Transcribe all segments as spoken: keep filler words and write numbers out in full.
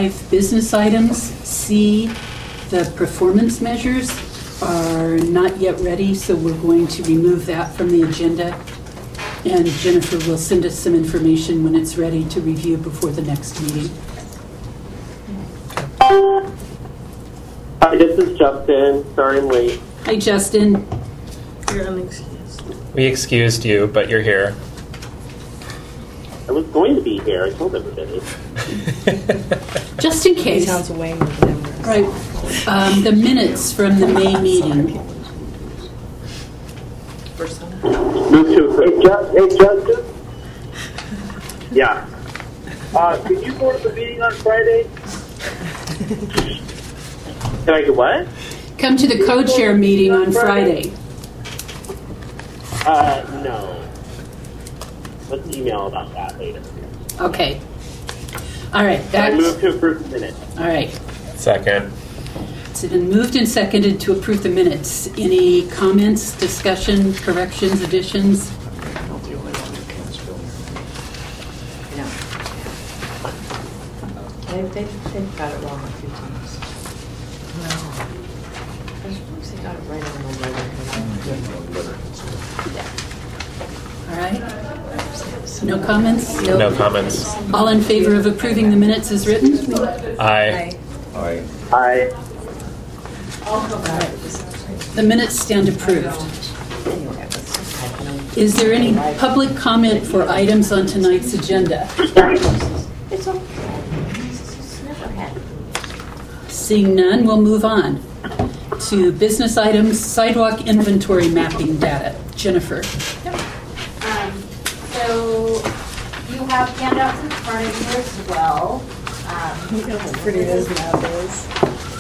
five business items, C, the performance measures, are not yet ready, so we're going to remove that from the agenda. And Jennifer will send us some information when it's ready to review before the next meeting. Hi, this is Justin. Sorry I'm late. Hi, Justin. You're unexcused. We excused you, but you're here. I was going to be here. I told everybody. Just in case. Sounds way more than numbers. Right. Um, the minutes from the May meeting. Move to approve. Hey, Just, hey, Justin? Yeah. Uh, can you go to the meeting on Friday? Can I get what? Come to the co-chair meeting on Friday. Uh, no. Let's email about that later. Okay. All right. I That's, move to approve the minutes. all right. Second. It's been moved and seconded to approve the minutes. Any comments, discussion, corrections, additions? They've, they've, they've got it wrong a few times. No. I suppose they got it right on the letter. All right. No comments? No comments. All in favor of approving the minutes as written? Aye. Aye. Aye. The minutes stand approved. Is there any public comment for items on tonight's agenda? It's okay. It's never happened. Seeing none, we'll move on to business items, sidewalk inventory mapping data. Jennifer. Um, so you have handouts in front of you as well. Um, You know how pretty it is nowadays.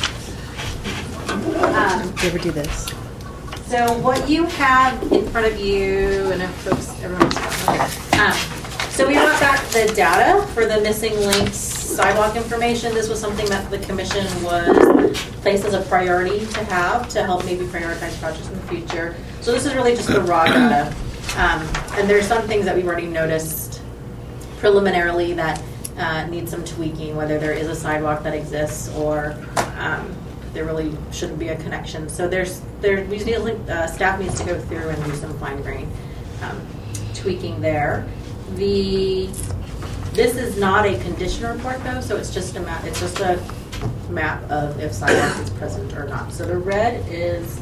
um, Do you ever do this? So what you have in front of you, and if folks, everyone's okay. Um, so we brought back the data for the missing links sidewalk information. This was something that the commission was placed as a priority to have to help maybe prioritize projects in the future. So this is really just the raw data. Um, and there's some things that we've already noticed preliminarily that uh, need some tweaking, whether there is a sidewalk that exists or um, there really shouldn't be a connection. So there's there we need uh, staff needs to go through and do some fine grain um, tweaking there. The this is not a condition report though, so it's just a map. It's just a map of if sidewalk is present or not. So the red is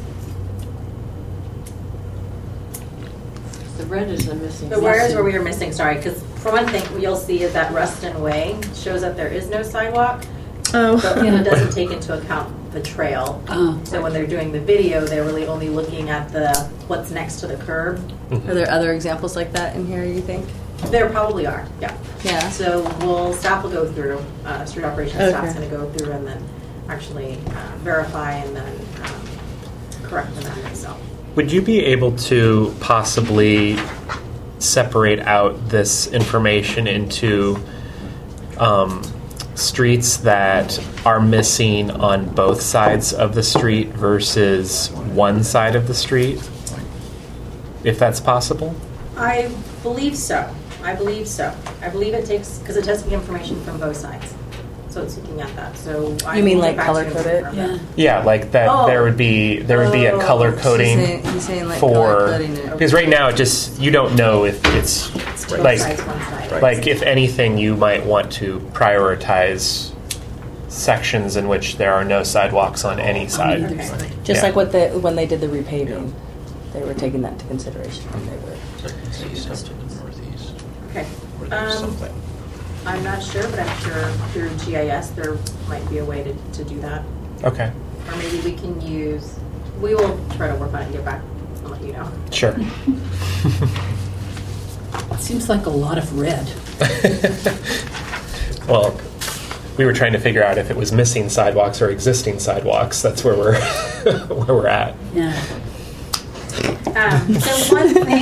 The red is the missing. the where is where we are missing. Sorry, because for one thing, what you'll see is that Ruston Way shows that there is no sidewalk. Oh. But Yeah. it doesn't take into account the trail. Oh. So when they're doing the video, they're really only looking at the what's next to the curb. Are there other examples like that in here, you think? There probably are, yeah. Yeah. So we'll staff will go through. Uh, street operations Okay. staff's going to go through and then actually uh, verify and then um, correct the map itself. Would you be able to possibly separate out this information into um, streets that are missing on both sides of the street versus one side of the street, if that's possible? I believe so. I believe so. I believe it takes because it takes the information from both sides. So it's looking at that. So I You mean will get like back to color you and code it? confirm Yeah. that. Yeah, like that. Oh. There would be there would be a Oh. color coding He's saying, he's saying like color for coding it. because right now it just you don't know if it's Both like sides, one side. like if anything you might want to prioritize sections in which there are no sidewalks on any side. Okay. Just Yeah. like what the when they did the repaving, they were taking that into consideration when they were. Okay. Um, I'm not sure, but I'm sure through G I S there might be a way to, to do that. Okay, Or maybe we can use, we will try to work on it and get back and let you know. sure. It seems like a lot of red. Well, we were trying to figure out if it was missing sidewalks or existing sidewalks. That's where we're where we're at. Yeah. Um, so one thing,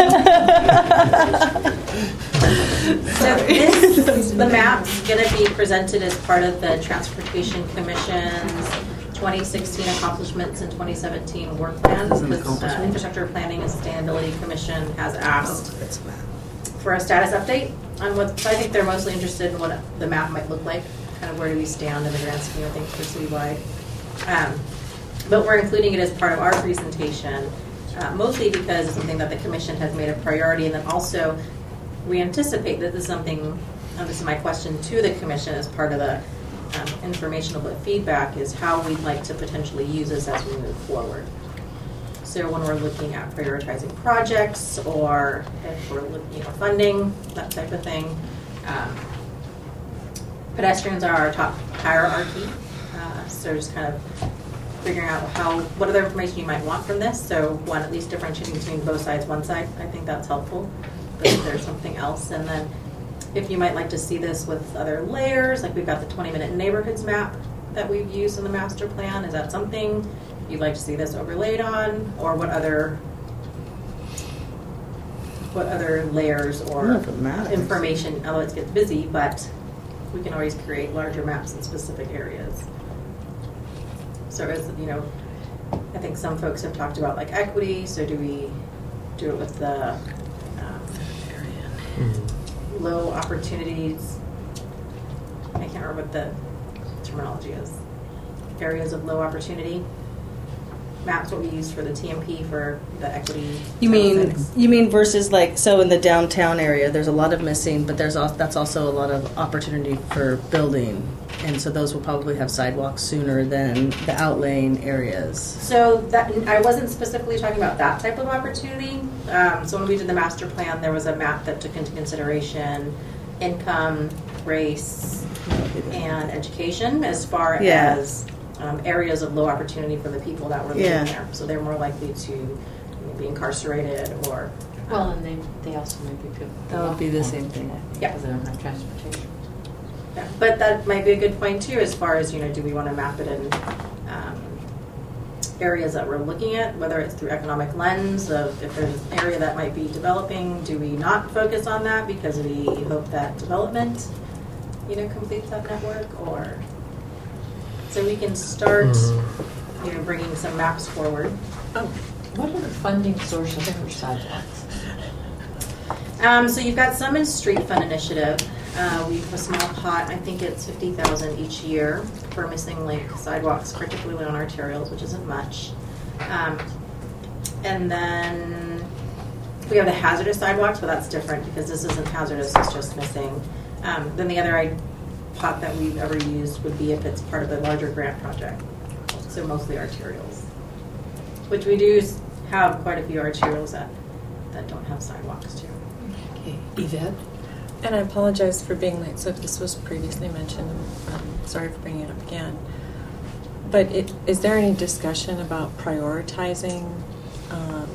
so this, the map's going to be presented as part of the Transportation Commission's twenty sixteen accomplishments and twenty seventeen work plan. Because uh, Infrastructure Planning and Sustainability Commission has asked for a status update on what, so I think they're mostly interested in what the map might look like kind of where do we stand in the grand scheme of things for citywide. Um, but we're including it as part of our presentation, uh, mostly because it's something that the commission has made a priority, and then also we anticipate that this is something, and this is my question to the commission as part of the um, informational but feedback, is how we'd like to potentially use this as we move forward. So when we're looking at prioritizing projects, or if we're looking at funding, that type of thing. Um, pedestrians are our top hierarchy, uh, so just kind of figuring out how, what other information you might want from this. So one, at least differentiating between both sides, one side, I think that's helpful. But if there's something else, and then if you might like to see this with other layers, like we've got the twenty minute neighborhoods map that we've used in the master plan, is that something you'd like to see this overlaid on, or what other what other layers or information? Although it gets busy, but we can always create larger maps in specific areas. So as you know, I think some folks have talked about like equity. So do we do it with the um, mm-hmm. low opportunities? I can't remember what the terminology is. Areas of low opportunity. Maps what we use for the T M P for the equity. You mean you mean versus like, so in the downtown area there's a lot of missing, but there's also, that's also a lot of opportunity for building, and so those will probably have sidewalks sooner than the outlying areas. So that I wasn't specifically talking about that type of opportunity. Um, so when we did the master plan, there was a map that took into consideration income, race, and education as far yeah. as Um, areas of low opportunity for the people that were living yeah. there. So they're more likely to you know, be incarcerated or... Um, well, and they, they also might be people... That would be the same thing. Yeah. Because they don't have transportation. Yeah. But that might be a good point, too, as far as, you know, do we want to map it in um, areas that we're looking at, whether it's through economic lens of if there's an area that might be developing, do we not focus on that because we hope that development, you know, completes that network, or... So we can start, mm-hmm. you know, bringing some maps forward. Oh, what are the funding sources for sidewalks? Um, so you've got some in Street Fund Initiative. Uh, we have a small pot. I think it's fifty thousand each year for missing link sidewalks, particularly on arterials, which isn't much. Um, and then we have the hazardous sidewalks, but that's different because this isn't hazardous; it's just missing. Um, then the other I. pot that we've ever used would be if it's part of a larger grant project. So mostly arterials, which we do have quite a few arterials that, that don't have sidewalks too. Okay, Yvette? And I apologize for being late, so if this was previously mentioned, I'm sorry for bringing it up again. But it, is there any discussion about prioritizing um,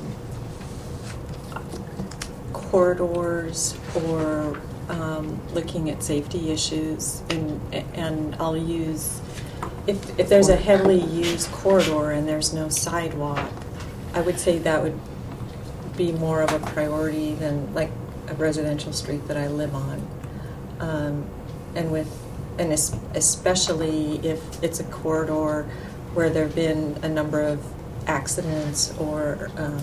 corridors or Um, looking at safety issues, and and I'll use if if there's a heavily used corridor and there's no sidewalk, I would say that would be more of a priority than like a residential street that I live on, um, and with and es- especially if it's a corridor where there have been a number of accidents or um,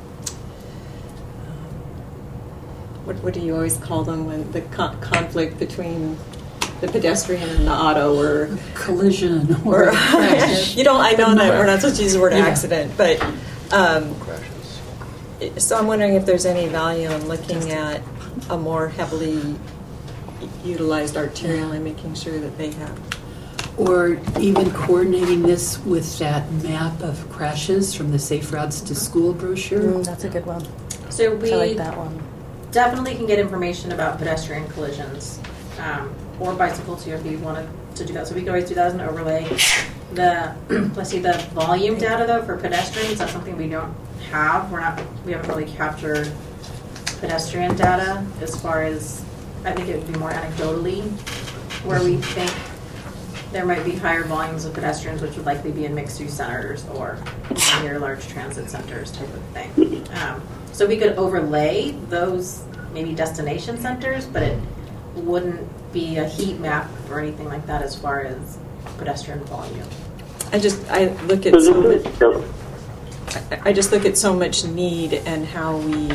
What, what do you always call them when the con- conflict between the pedestrian and the auto, or collision, or, or crash? You don't. I know that we're not supposed to use the word yeah. accident, but um, so I'm wondering if there's any value in looking at a more heavily utilized arterial and making sure that they have, or even coordinating this with that map of crashes from the Safe Routes to School brochure. Mm, that's a good one. So we I like that one. Definitely can get information about pedestrian collisions um, or bicycle too if you wanted to do that. So we can always do that as an overlay. The let's see the volume data though for pedestrians. That's something we don't have. We're not. We haven't really captured pedestrian data as far as. I think it would be more anecdotally where we think there might be higher volumes of pedestrians, which would likely be in mixed-use centers or near large transit centers type of thing. Um, so we could overlay those maybe destination centers, but it wouldn't be a heat map or anything like that as far as pedestrian volume. I just I look at so much, I just look at so much need and how we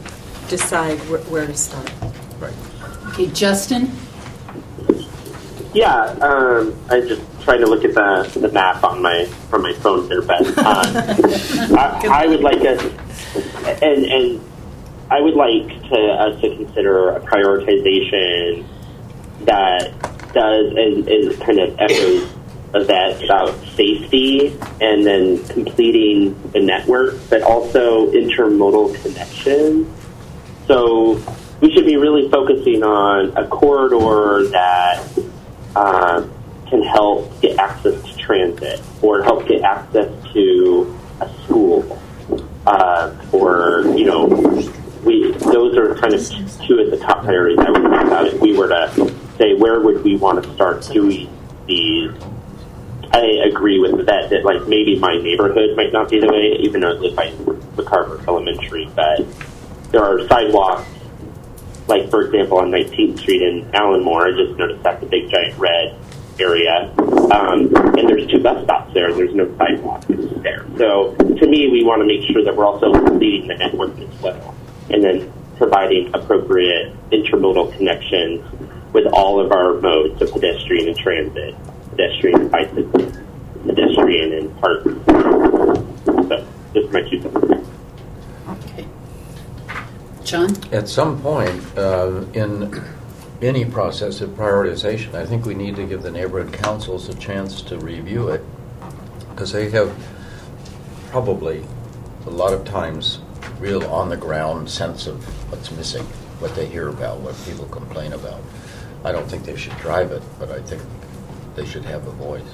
decide wh- where to start. Right. Okay, Justin? Yeah, um, I just tried to look at the, the map on my from my phone here, but um, I, I would like us, and and I would like to us to consider a prioritization that does is, is kind of echoes of that about safety and then completing the network, but also intermodal connection. So we should be really focusing on a corridor that uh, can help get access to transit or help get access to a school, uh, or, you know, we those are kind of two of the top priorities I would think about if we were to say where would we want to start doing these. I agree with that, that like maybe my neighborhood might not be the way, even though I live by McCarver Elementary, but there are sidewalks, like for example on nineteenth Street in Allenmore. I just noticed that's a big giant red area, um, and there's two bus stops there, and there's no sidewalk there. So to me, we want to make sure that we're also completing the network as well, and then providing appropriate intermodal connections with all of our modes of pedestrian and transit, pedestrian and bicycle, pedestrian and park. So just my two cents. Okay. John? At some point uh, in any process of prioritization, I think we need to give the neighborhood councils a chance to review it, because they have probably a lot of times real on-the-ground sense of what's missing, what they hear about, what people complain about. I don't think they should drive it, but I think they should have a voice.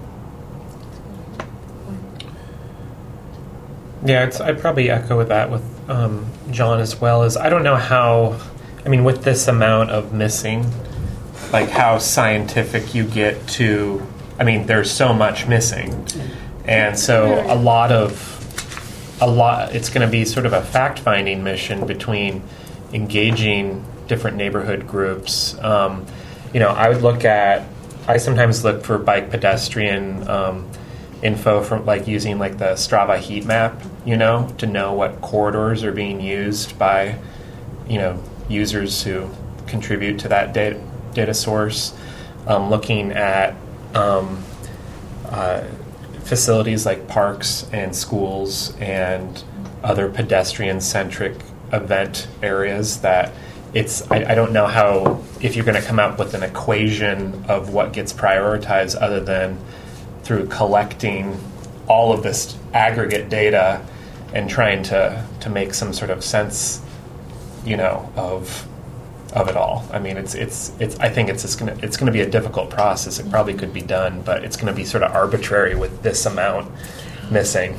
Yeah, it's, I'd probably echo that with um, John as well. As I don't know how, I mean, with this amount of missing, like how scientific you get to, I mean, there's so much missing. And so a lot of, a lot, it's going to be sort of a fact-finding mission between engaging different neighborhood groups. Um, you know, I would look at, I sometimes look for bike pedestrian um, info from like using like the Strava heat map, you know, to know what corridors are being used by, you know, users who contribute to that data, data source. Um, looking at um, uh, facilities like parks and schools and other pedestrian-centric event areas that it's, I, I don't know how, if you're going to come up with an equation of what gets prioritized other than through collecting all of this aggregate data and trying to, to make some sort of sense, you know, of of it all. I mean, it's it's it's. I think it's just gonna it's gonna be a difficult process. It probably could be done, but it's gonna be sort of arbitrary with this amount missing.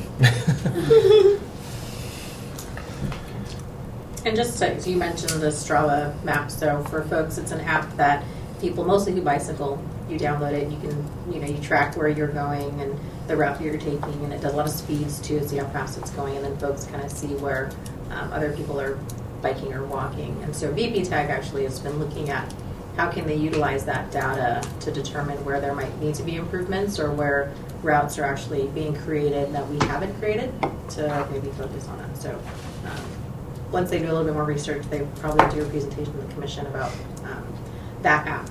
And just to, so you mentioned the Strava map. So for folks, it's an app that people, mostly who bicycle, you download it. You can, you know, you track where you're going and the route you're taking, and it does a lot of speeds too, see how fast it's going, and then folks kind of see where um, other people are biking or walking. And so V P Tag actually has been looking at how can they utilize that data to determine where there might need to be improvements or where routes are actually being created that we haven't created to maybe focus on it. So um, once they do a little bit more research, they probably do a presentation to the commission about um, that app.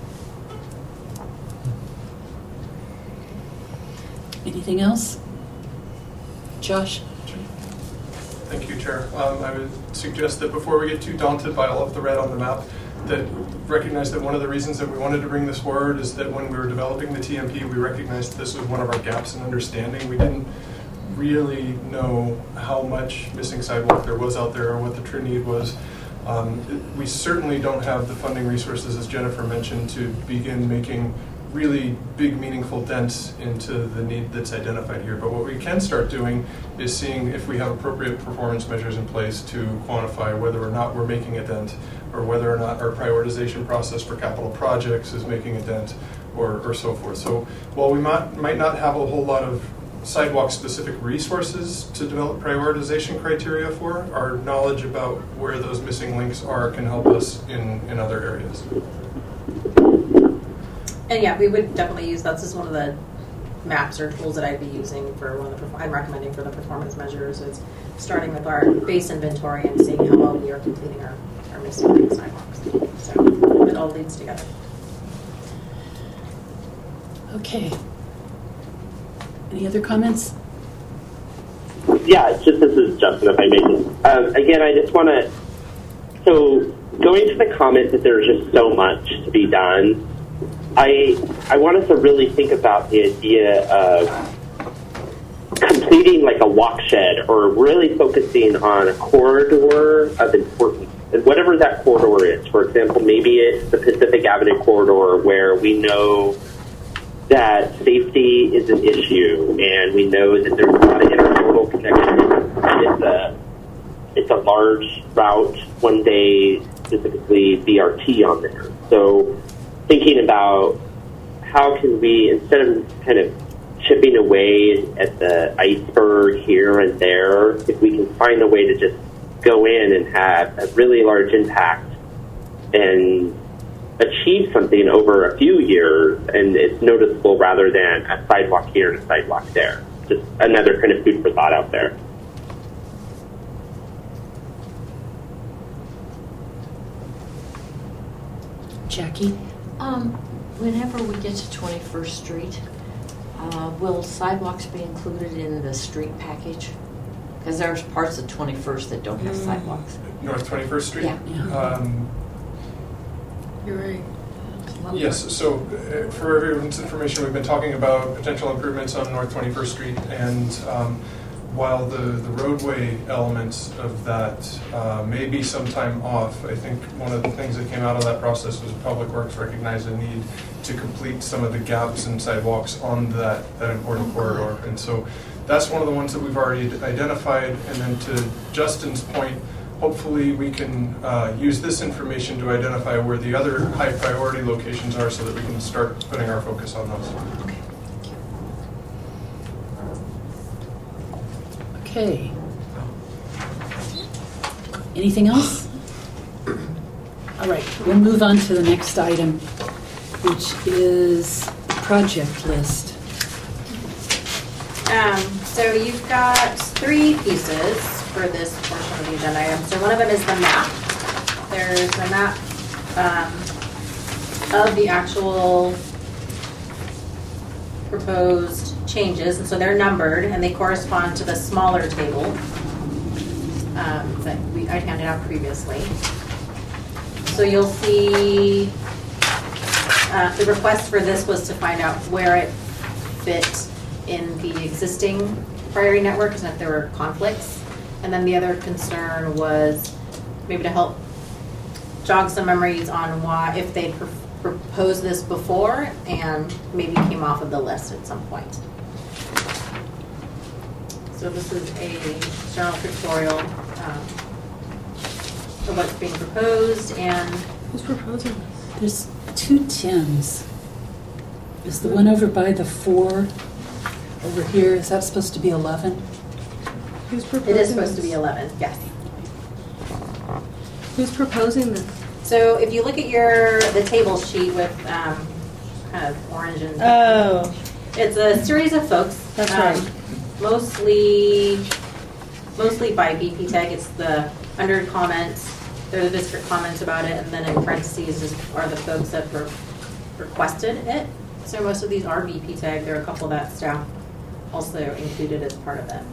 Anything else? Josh? Thank you, Chair. Um, I would suggest that before we get too daunted by all of the red on the map, that recognize that one of the reasons that we wanted to bring this forward is that when we were developing the T M P, we recognized this was one of our gaps in understanding. We didn't really know how much missing sidewalk there was out there or what the true need was. Um, we certainly don't have the funding resources, as Jennifer mentioned, to begin making really big, meaningful dents into the need that's identified here. But what we can start doing is seeing if we have appropriate performance measures in place to quantify whether or not we're making a dent, or whether or not our prioritization process for capital projects is making a dent, or, or so forth. So while we might, might not have a whole lot of sidewalk-specific resources to develop prioritization criteria for, our knowledge about where those missing links are can help us in, in other areas. And yeah, we would definitely use, that's just one of the maps or tools that I'd be using for one of the, I'm recommending for the performance measures is starting with our base inventory and seeing how well we are completing our, our missing sidewalks. So it all leads together. Okay. Any other comments? Yeah, just this is Justin, if I may. Um, again, I just want to, so going to the comment that there's just so much to be done, I I want us to really think about the idea of completing like a walk shed or really focusing on a corridor of importance, and whatever that corridor is. For example, maybe it's the Pacific Avenue corridor where we know that safety is an issue, and we know that there's a lot of intermodal connections. It's a it's a large route, one day specifically B R T on there. So thinking about how can we, instead of kind of chipping away at the iceberg here and there, if we can find a way to just go in and have a really large impact and achieve something over a few years, and it's noticeable rather than a sidewalk here and a sidewalk there. Just another kind of food for thought out there. Jackie? Um, whenever we get to twenty-first Street, uh, will sidewalks be included in the street package? Because there's parts of twenty-first that don't have sidewalks. North twenty-first Street? Yeah. Yeah. Um, You're right. Yes, so uh, for everyone's information, we've been talking about potential improvements on North twenty-first Street, and um, while the, the roadway elements of that uh, may be some time off, I think one of the things that came out of that process was Public Works recognized a need to complete some of the gaps in sidewalks on that, that important corridor. And so that's one of the ones that we've already identified. And then to Justin's point, hopefully we can uh, use this information to identify where the other high priority locations are so that we can start putting our focus on those. Okay. Okay. Anything else? All right, we'll move on to the next item, which is the project list. Um, so you've got three pieces for this portion of the agenda item. So one of them is the map. There's the map um, of the actual proposed changes, and so they're numbered and they correspond to the smaller table um, that we I handed out previously. So you'll see uh, the request for this was to find out where it fit in the existing priority networks and if there were conflicts. And then the other concern was maybe to help jog some memories on why, if they pr- proposed this before and maybe came off of the list at some point. So this is a general pictorial um, of what's being proposed. And Who's proposing this? There's two Tims. Is the one over by the four over here, is that supposed to be eleven? Who's proposing it is supposed this? to be eleven, yes. Who's proposing this? So if you look at your the table sheet with um, kind of orange and Oh, it's a series of folks. That's um, right. Mostly, mostly by B P Tech. It's the under comments. There are the district comments about it, and then in parentheses is, are the folks that re- requested it. So most of these are B P Tech. There are a couple that staff also included as part of it.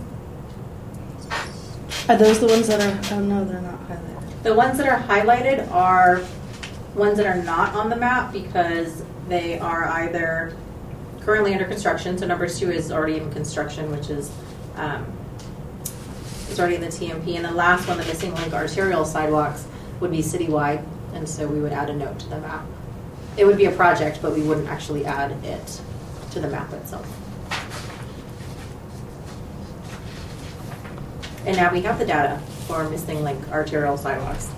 Are those the ones that are? Oh no, they're not highlighted. The ones that are highlighted are ones that are not on the map because they are either currently under construction. So number two is already in construction, which is um, it's already in the T M P. And the last one, the missing link arterial sidewalks, would be citywide, and so we would add a note to the map. It would be a project, but we wouldn't actually add it to the map itself. And now we have the data for missing link arterial sidewalks.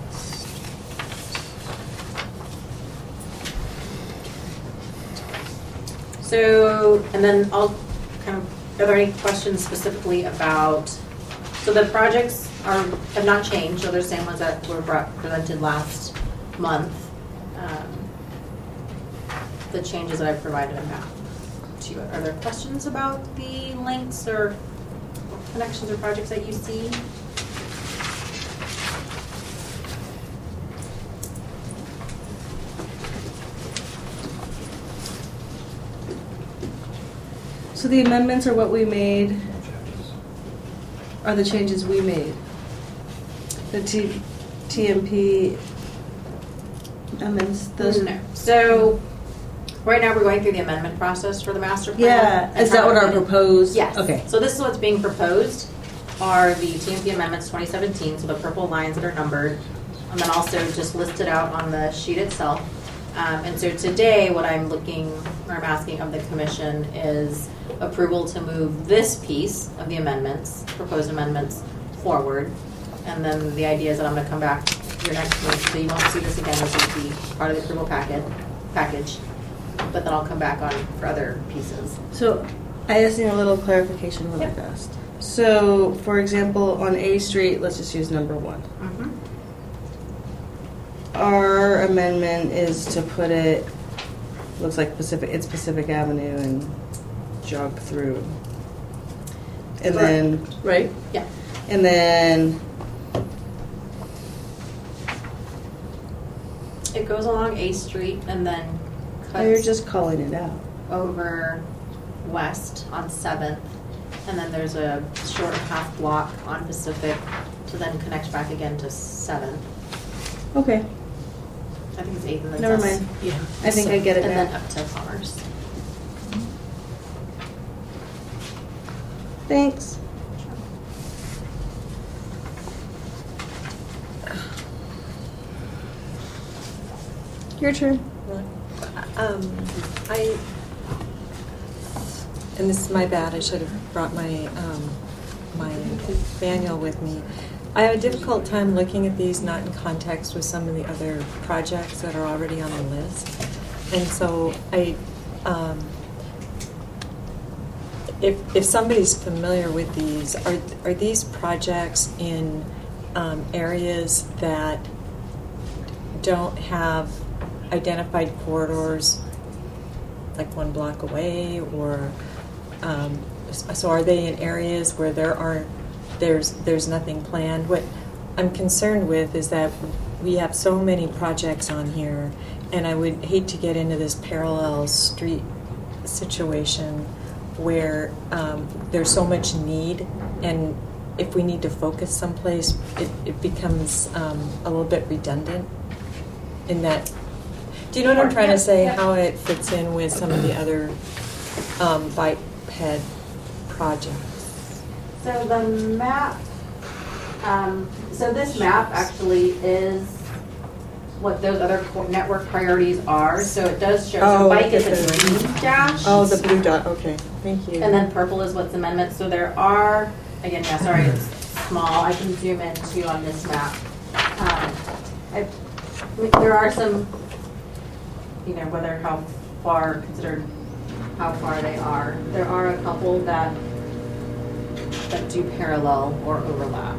So, and then I'll kind of, are there any questions specifically about, so the projects are have not changed, so they're the same ones that were brought, presented last month. Um, the changes that I provided in map to you. Are there questions about the links or connections or projects that you see? So the amendments are what we made, are the changes we made. The T, TMP amendments, those. No. So right now we're going through the amendment process for the master plan. Yeah, And is that how what we're our gonna- proposed? Yes. Okay. So this is what's being proposed are the T M P amendments twenty seventeen, so the purple lines that are numbered, and then also just listed out on the sheet itself. Um, and so today, what I'm looking, or I'm asking of the commission is approval to move this piece of the amendments, proposed amendments, forward. And then the idea is that I'm going to come back your next meeting, so you won't see this again. This will be part of the approval packet, package. But then I'll come back on for other pieces. So I just need a little clarification really Yep. fast. So, for example, on A Street, let's just use number one. Mm-hmm. Our amendment is to put it, looks like Pacific, it's Pacific Avenue and jog through. And then, right? Yeah. And then, It goes along A Street and then oh, you're cuts just calling it out. over west on seventh. And then there's a short half block on Pacific to then connect back again to seventh. Okay, I think it's eighth and then never says- mind. Yeah. I think I get it And now. then up to Commerce. Thanks. Your turn. Um, I, and this is my bad, I should have brought my, um, my manual with me. I have a difficult time looking at these not in context with some of the other projects that are already on the list. And so I, um, if, if somebody's familiar with these, are, are these projects in um, areas that don't have identified corridors like one block away, or um, so are they in areas where there are there's there's nothing planned? What I'm concerned with is that we have so many projects on here, and I would hate to get into this parallel street situation where um, there's so much need, and if we need to focus someplace, it, it becomes um, a little bit redundant in that. Do you know what I'm trying to say? How it fits in with some of the other um, bike ped projects? So the map, um, so this map actually is what those other co- network priorities are. So it does show, so Oh, bike is okay. a green dash. Oh, the blue dot. Okay, thank you. And then purple is what's amendment. So there are, again, yeah, sorry, it's small. I can zoom in too on this map. Um, I, there are some, you know, whether how far, considered how far they are. There are a couple that that do parallel or overlap.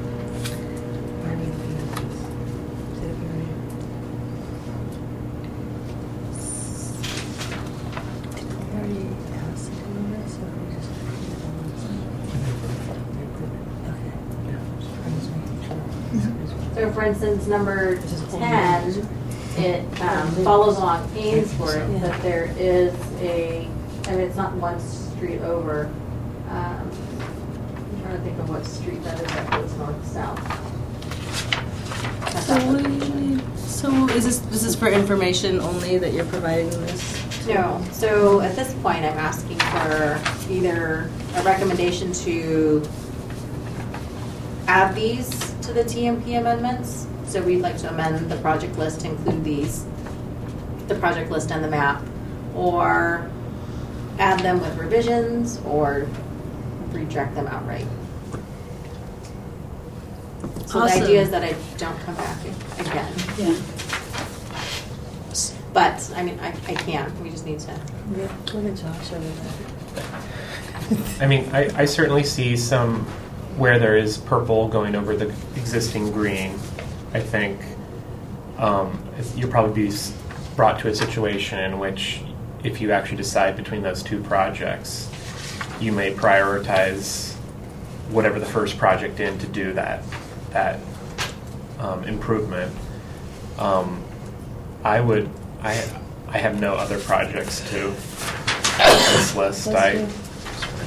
So for instance, number ten, it um, follows along Ainsworth, but there is a, I mean, it's not one street over. Um, I'm trying to think of what street that is that goes north-south. That's So, that one. we- so is this this is for information only that you're providing this? No, so at this point, I'm asking for either a recommendation to add these to the T M P amendments. So we'd like to amend the project list to include these, the project list and the map, or add them with revisions, or reject them outright. So Awesome. the idea is that I don't come back again. Yeah. But, I mean, I, I can, we just need to. Yeah, look at Josh over there. I mean, I, I certainly see some where there is purple going over the existing green. I think um, you'll probably be s- brought to a situation in which, if you actually decide between those two projects, you may prioritize whatever the first project in to do that that um, improvement. Um, I would. I I have no other projects to on this list. I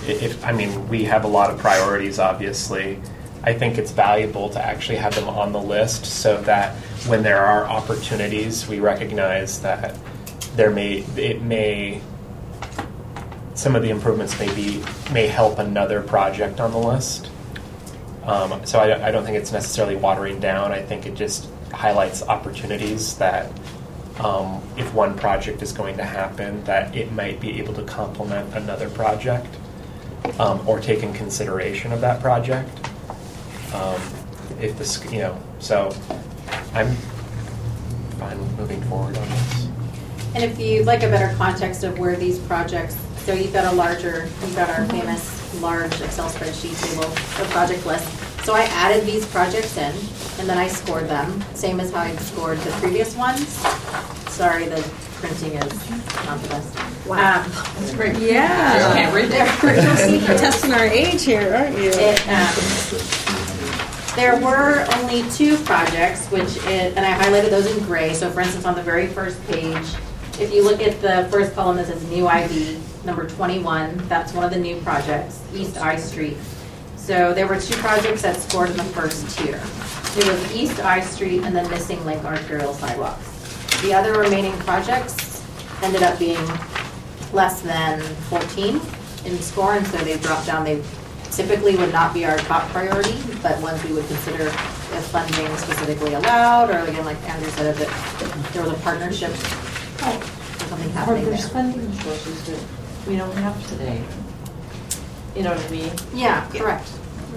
if, I mean, we have a lot of priorities, obviously. I think it's valuable to actually have them on the list so that when there are opportunities, we recognize that there may, it may, some of the improvements may be, may help another project on the list. Um, so I, I don't think it's necessarily watering down. I think it just highlights opportunities that um, if one project is going to happen, that it might be able to complement another project um, or take in consideration of that project. Um, if this, you know, so I'm fine moving forward on this. And if you'd like a better context of where these projects, so you've got a larger, you've got our famous large Excel spreadsheet table, the project list. So I added these projects in, and then I scored them, same as how I scored the previous ones. Sorry, the printing is not the best. Wow. Um, That's great. Yeah. Okay, right there. You're testing our age here, aren't you? It, um, there were only two projects, which it, and I highlighted those in gray. So for instance, on the very first page, if you look at the first column that says new I D, number twenty-one, that's one of the new projects, East I Street. So there were two projects that scored in the first tier. It was East I Street and then Missing Link Arterial Sidewalks. The other remaining projects ended up being less than fourteen in score, and so they dropped down. They typically would not be our top priority, but ones we would consider if funding specifically allowed, or again, like Andrew said, if there was a partnership or something Or happening there's there. funding sources that we don't have today. You know what I mean? Yeah, correct.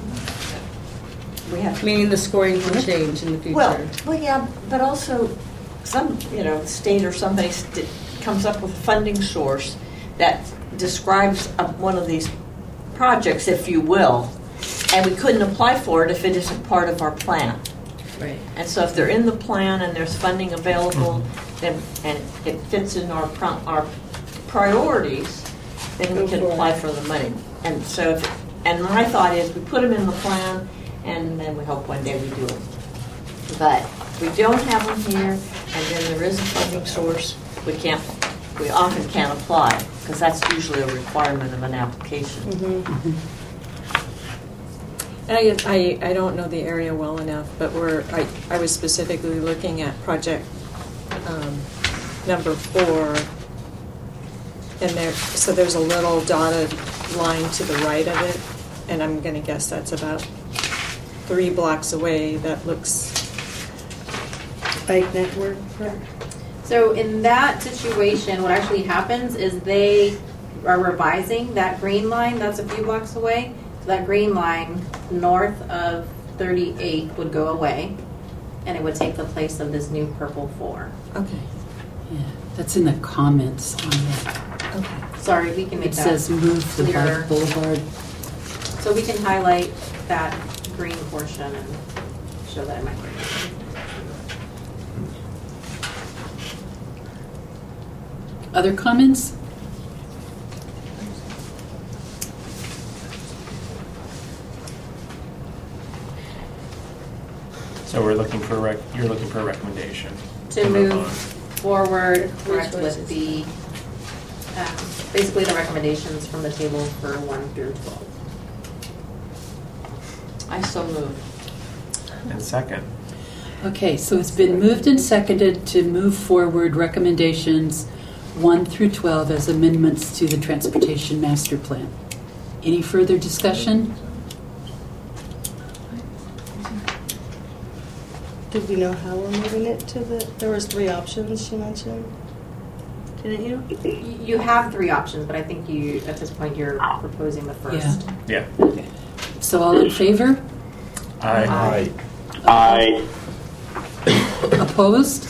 We have. Meaning the scoring can change in the future. Well, well, yeah, but also some, you know, state or somebody st- comes up with a funding source that describes a, one of these projects, if you will, and we couldn't apply for it if it isn't part of our plan. Right. And so if they're in the plan and there's funding available, then and it fits in our pro- our priorities, then we Go can for apply it. for the money. And so, if, and my thought is we put them in the plan, and then we hope one day we do them. But if we don't have them here, and then there is a funding source, we can't. We often can't apply because that's usually a requirement of an application. Mm-hmm. And I, I, I don't know the area well enough, but we're, I, I was specifically looking at project um, number four, and there, so there's a little dotted line to the right of it, and I'm going to guess that's about three blocks away. That looks Bike network, correct? So in that situation, what actually happens is they are revising that green line that's a few blocks away. So that green line north of thirty-eight would go away, and it would take the place of this new purple four. okay. Yeah, that's in the comments on that. Okay. Sorry, we can make It that says move the clearer. bike boulevard. So we can highlight that green portion and show that in my green. Other comments? So we're looking for, a rec- you're looking for a recommendation. To move on. forward, Three correct, with choices. the, um, basically the recommendations from the table for one through twelve. I so move. And second. Okay, so it's been moved and seconded to move forward recommendations one through twelve as amendments to the Transportation Master Plan. Any further discussion? Did we know how we're moving it to the, there was three options she mentioned? Didn't you? You you have three options, but I think you, at this point, you're proposing the first. Yeah. Yeah. Okay. So all in favor? Aye. I Opposed?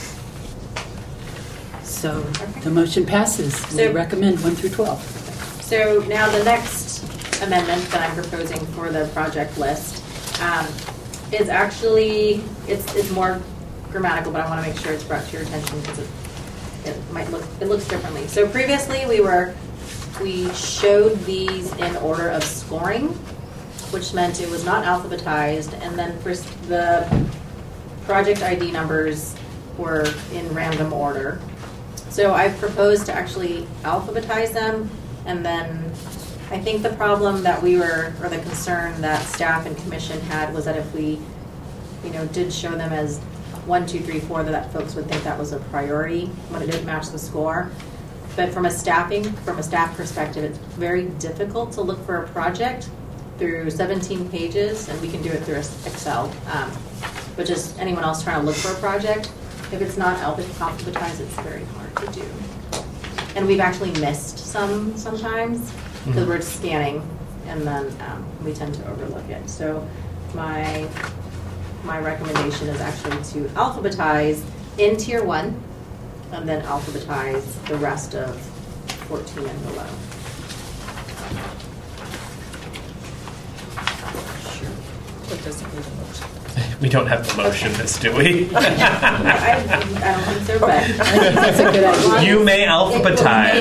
So the motion passes. We So- recommend one through twelve. So now the next amendment that I'm proposing for the project list um, is actually, it's, it's more grammatical, but I want to make sure it's brought to your attention because it, it might look, it looks differently. So previously we were, we showed these in order of scoring, which meant it was not alphabetized, and then for s- the project I D numbers were in random order. So I've proposed to actually alphabetize them and then I think the problem that we were, or the concern that staff and commission had was that if we, you know, did show them as one, two, three, four, that folks would think that was a priority when it didn't match the score. But from a staffing, from a staff perspective, it's very difficult to look for a project through seventeen pages, and we can do it through Excel. Um, but just anyone else trying to look for a project, if it's not alphabetized, it's very hard to do. And we've actually missed some sometimes because we're scanning, and then um, we tend to overlook it. So my my recommendation is actually to alphabetize in tier one, and then alphabetize the rest of fourteen and below. What doesn't need a motion? We don't have the motion, Miss, do we? I, I don't think so, but I think that's a good idea. You may alphabetize.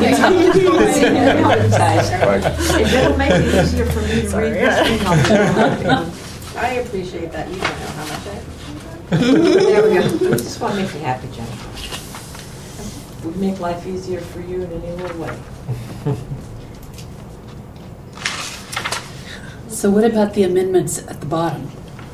If it'll make it easier for me to read this, I'll I appreciate that. You don't know how much I. There we go. We just want to make you happy, Jennifer. Would make life easier for you in any little way. So what about the amendments at the bottom?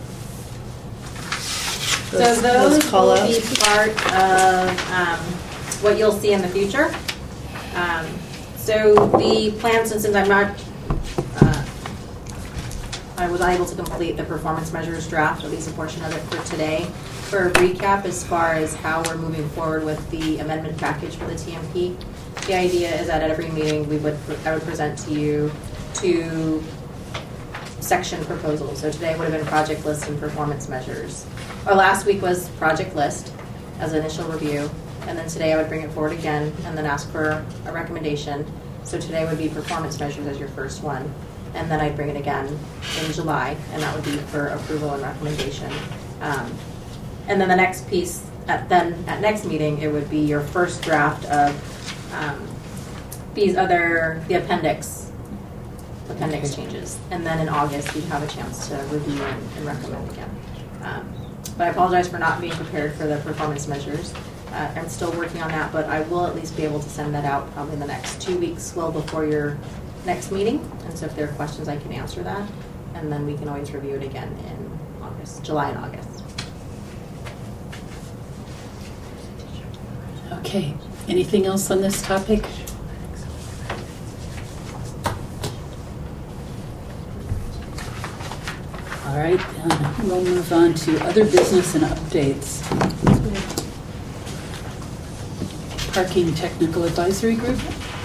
So Those- those those call will be outs? part of um, what you'll see in the future. Um, so the plan, since I'm not, uh, I was unable to complete the performance measures draft, at least a portion of it for today. For a recap as far as how we're moving forward with the amendment package for the T M P, the idea is that at every meeting we would I would present to you two section proposals. So today would have been project list and performance measures. Or last week was project list as an initial review, and then today I would bring it forward again and then ask for a recommendation. So today would be performance measures as your first one, and then I'd bring it again in July, and that would be for approval and recommendation. Um, and then the next piece, at, then at next meeting, it would be your first draft of um, these other, the appendix appendix changes, and then in August you'd have a chance to review and, and recommend again. Um, but I apologize for not being prepared for the performance measures. Uh, I'm still working on that, but I will at least be able to send that out probably in the next two weeks, well before your next meeting. And so if there are questions, I can answer that, and then we can always review it again in August, July and August. Okay, anything else on this topic? All right, then we'll move on to other business and updates. Parking Technical Advisory Group.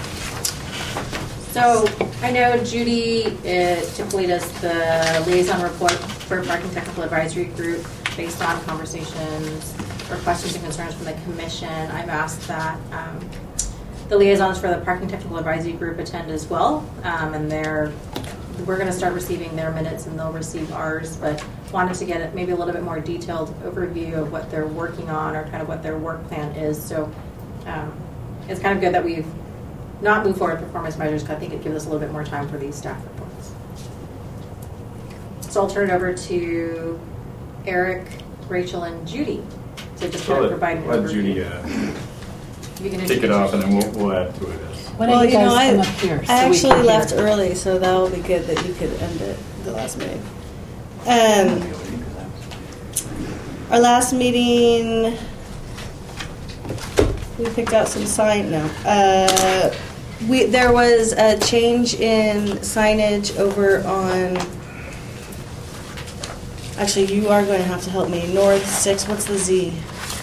So I know Judy uh, typically does the liaison report for Parking Technical Advisory Group based on conversations or questions and concerns from the commission. I've asked that um, the liaisons for the Parking Technical Advisory Group attend as well, um, and they're we're going to start receiving their minutes and they'll receive ours, but wanted to get maybe a little bit more detailed overview of what they're working on or kind of what their work plan is. So um, it's kind of good that we've not moved forward with performance measures because I think it gives us a little bit more time for these staff reports. So I'll turn it over to Eric, Rachel, and Judy to just kind of provide an Let overview. Judy uh, You can kick it off, and then we'll, we'll add to it. Why don't Well, you you know, guys I, come up here? I so we actually can hear? left early, so that will be good that you could end it the last meeting. Um, our last meeting, we picked out some sign. No, uh, we there was a change in signage over on. Actually, you are going to have to help me. North six. What's the Z?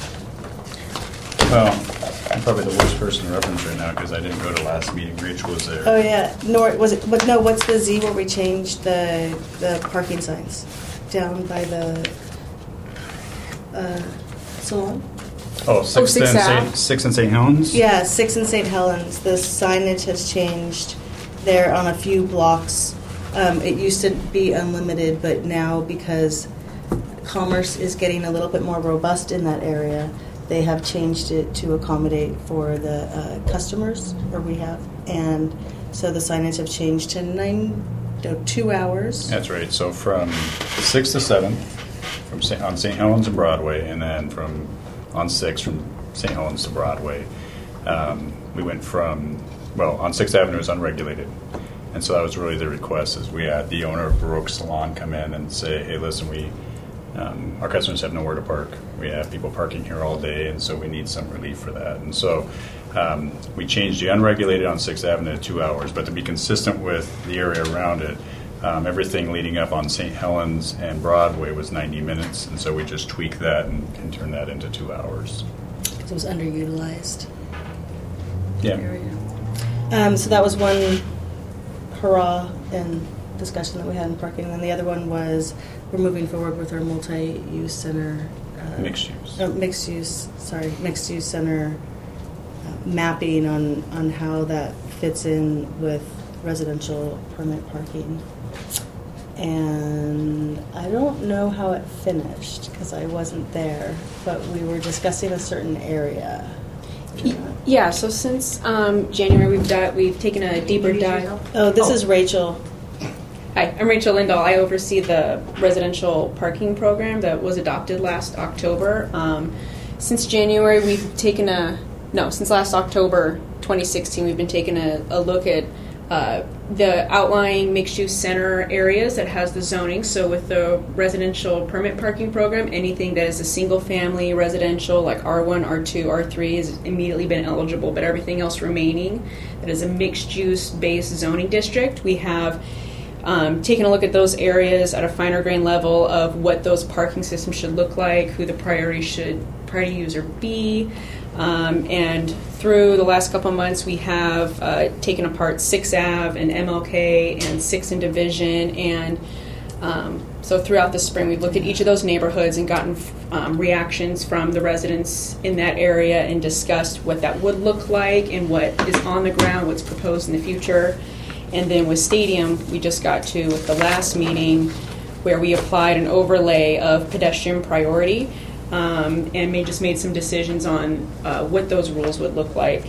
Well, I'm probably the worst person to reference right now because I didn't go to last meeting. Rich was there. Oh yeah, North was it? But no, what's the Z where we changed the the parking signs down by the uh, salon? Oh, Sixth Sixth and Ave. Saint Sixth and Saint Helens. Yeah, Six and Saint Helens. The signage has changed there on a few blocks. Um, it used to be unlimited, but now because commerce is getting a little bit more robust in that area, they have changed it to accommodate for the uh, customers, or we have, and so the signage have changed to nine, no, two hours. That's right. So from sixth to seventh, from Saint on Saint Helens and Broadway, and then from on sixth from Saint Helens to Broadway. Um, we went from well on Sixth Avenue is unregulated, And so that was really the request, is we had the owner of Baroque Salon come in and say, hey, listen, we um, our customers have nowhere to park. We have people parking here all day, and so we need some relief for that. And so um, we changed the unregulated on sixth Avenue to two hours, but to be consistent with the area around it, um, everything leading up on Saint Helens and Broadway was ninety minutes, and so we just tweaked that and, and turned that into two hours. It was underutilized. Yeah. Area. Um, so that was one hurrah and discussion that we had in parking, and then the other one was we're moving forward with our multi-use center. Uh, Mixed use. Uh, mixed use. Sorry, mixed use center uh, mapping on on how that fits in with residential permit parking. And I don't know how it finished because I wasn't there, but we were discussing a certain area. Yeah, so since um, January, we've got, we've taken a deeper dive. Oh, this Oh. is Rachel. Hi, I'm Rachel Lindahl. I oversee the residential parking program that was adopted last October. Um, since January, we've taken a, no, since last October twenty sixteen, we've been taking a, a look at uh, the outlying mixed-use center areas that has the zoning. So with the residential permit parking program, anything that is a single-family residential, like R one, R two, R three, has immediately been eligible, but everything else remaining that is a mixed-use based zoning district, we have um, taken a look at those areas at a finer grain level of what those parking systems should look like, who the priority should priority user be. Um, and through the last couple of months, we have uh, taken apart sixth Avenue and M L K and sixth and Division. And um, so throughout the spring, we've looked at each of those neighborhoods and gotten um, reactions from the residents in that area and discussed what that would look like and what is on the ground, what's proposed in the future. And then with Stadium, we just got to, with the last meeting, where we applied an overlay of pedestrian priority. Um, and may just made some decisions on uh, what those rules would look like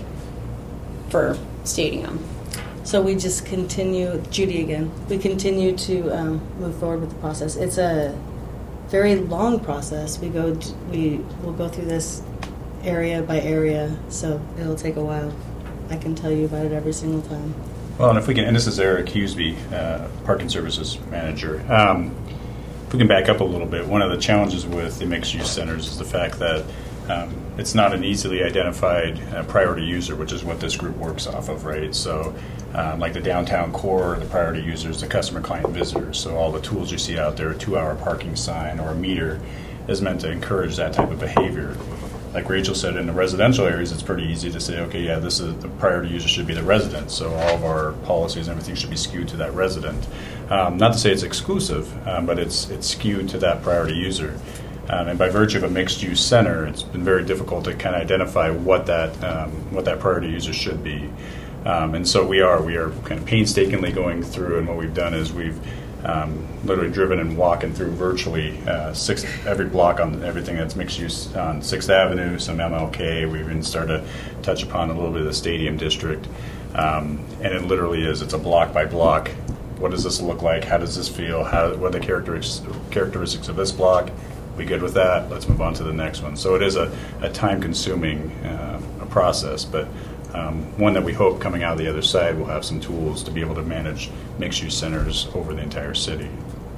for Stadium. So we just continue, Judy again, we continue to um, move forward with the process. It's a very long process. We go, t- we will go through this area by area, so it'll take a while. I can tell you about it every single time. Well, and if we can, and this is Eric Hughesby, uh, Parking Services Manager. Um, If we can back up a little bit, one of the challenges with the mixed-use centers is the fact that um, it's not an easily identified uh, priority user, which is what this group works off of, right? So um, like the downtown core, the priority users, the customer, client, visitors. So all the tools you see out there, a two-hour parking sign or a meter, is meant to encourage that type of behavior. Like Rachel said, in the residential areas, it's pretty easy to say, okay, yeah, this is the priority user should be the resident, so all of our policies and everything should be skewed to that resident. Um, not to say it's exclusive, um, but it's it's skewed to that priority user. Um, and by virtue of a mixed-use center, it's been very difficult to kind of identify what that um, what that priority user should be. Um, and so we are we are kind of painstakingly going through, and what we've done is we've Um, literally driven and walking through virtually uh, six every block on everything that's mixed use on sixth Avenue, some M L K. We even started to touch upon a little bit of the Stadium District. Um, and it literally is, it's a block by block. What does this look like? How does this feel? How, what are the characteristics, characteristics of this block? We good with that? Let's move on to the next one. So it is a, a time-consuming uh, a process, but Um, one that we hope coming out of the other side will have some tools to be able to manage mixed-use centers over the entire city.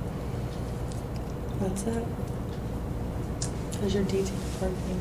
What's that? How's your detail parking?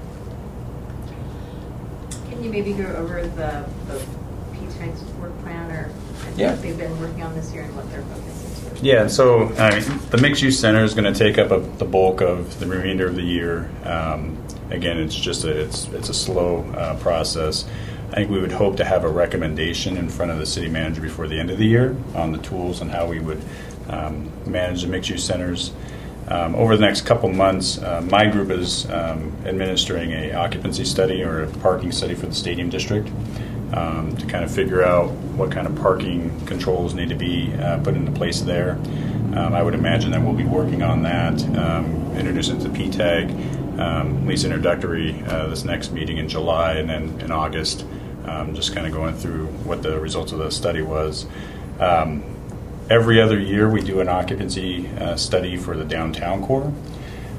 Can you maybe go over the, the P TAG's work plan or Yeah. what they've been working on this year and what their focus is? Yeah, so I mean, the mixed-use center is going to take up a, the bulk of the remainder of the year. Um, again, it's just a, it's it's a slow uh, process. I think we would hope to have a recommendation in front of the city manager before the end of the year on the tools and how we would um, manage the mixed-use centers. Um, over the next couple months, uh, my group is um, administering a occupancy study or a parking study for the Stadium District um, to kind of figure out what kind of parking controls need to be uh, put into place there. Um, I would imagine that we'll be working on that, um, introduce it to P TAG, um, at least introductory uh, this next meeting in July, and then in August, um, just kind of going through what the results of the study was. Um, every other year we do an occupancy uh, study for the downtown core.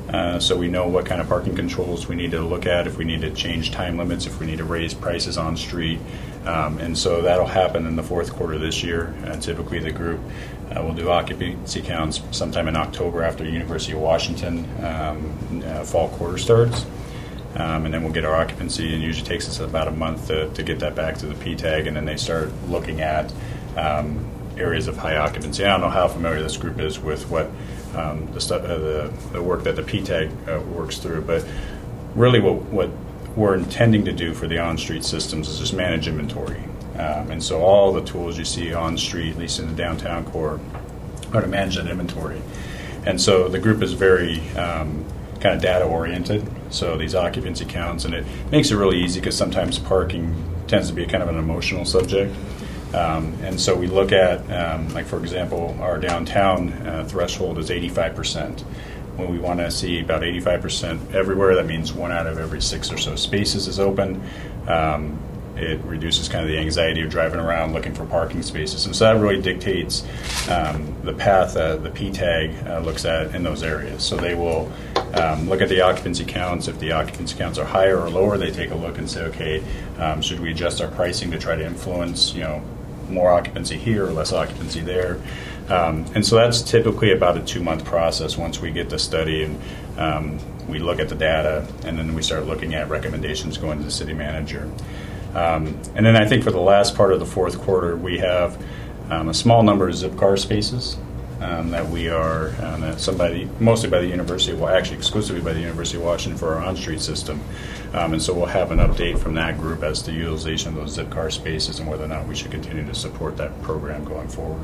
Uh, so we know what kind of parking controls we need to look at, if we need to change time limits, if we need to raise prices on street. Um, and so that'll happen in the fourth quarter this year. Uh, typically the group uh, will do occupancy counts sometime in October after University of Washington um, uh, fall quarter starts. Um, and then we'll get our occupancy, and it usually takes us about a month to, to get that back to the P TAG, and then they start looking at um, areas of high occupancy. I don't know how familiar this group is with what um, the, stu- uh, the the work that the P TAG uh, works through, but really what what we're intending to do for the on-street systems is just manage inventory. Um, and so all the tools you see on street, at least in the downtown core, are to manage that inventory. And so the group is very um, kind of data oriented. So these occupancy counts, and it makes it really easy because sometimes parking tends to be kind of an emotional subject. Um, and so we look at, um, like for example, our downtown uh, threshold is eighty-five percent. When we want to see about eighty-five percent everywhere, that means one out of every six or so spaces is open. Um, it reduces kind of the anxiety of driving around looking for parking spaces. And so that really dictates um, the path that the P TAG uh, looks at in those areas. So they will um, look at the occupancy counts. If the occupancy counts are higher or lower, they take a look and say, okay, um, should we adjust our pricing to try to influence, you know, more occupancy here or less occupancy there? Um, and so that's typically about a two-month process once we get the study and um, we look at the data, and then we start looking at recommendations going to the city manager. Um, and then I think for the last part of the fourth quarter, we have um, a small number of zip car spaces um, that we are, um, that somebody, mostly by the University, well, actually exclusively by the University of Washington for our on-street system. Um, and so we'll have an update from that group as to utilization of those zip car spaces and whether or not we should continue to support that program going forward.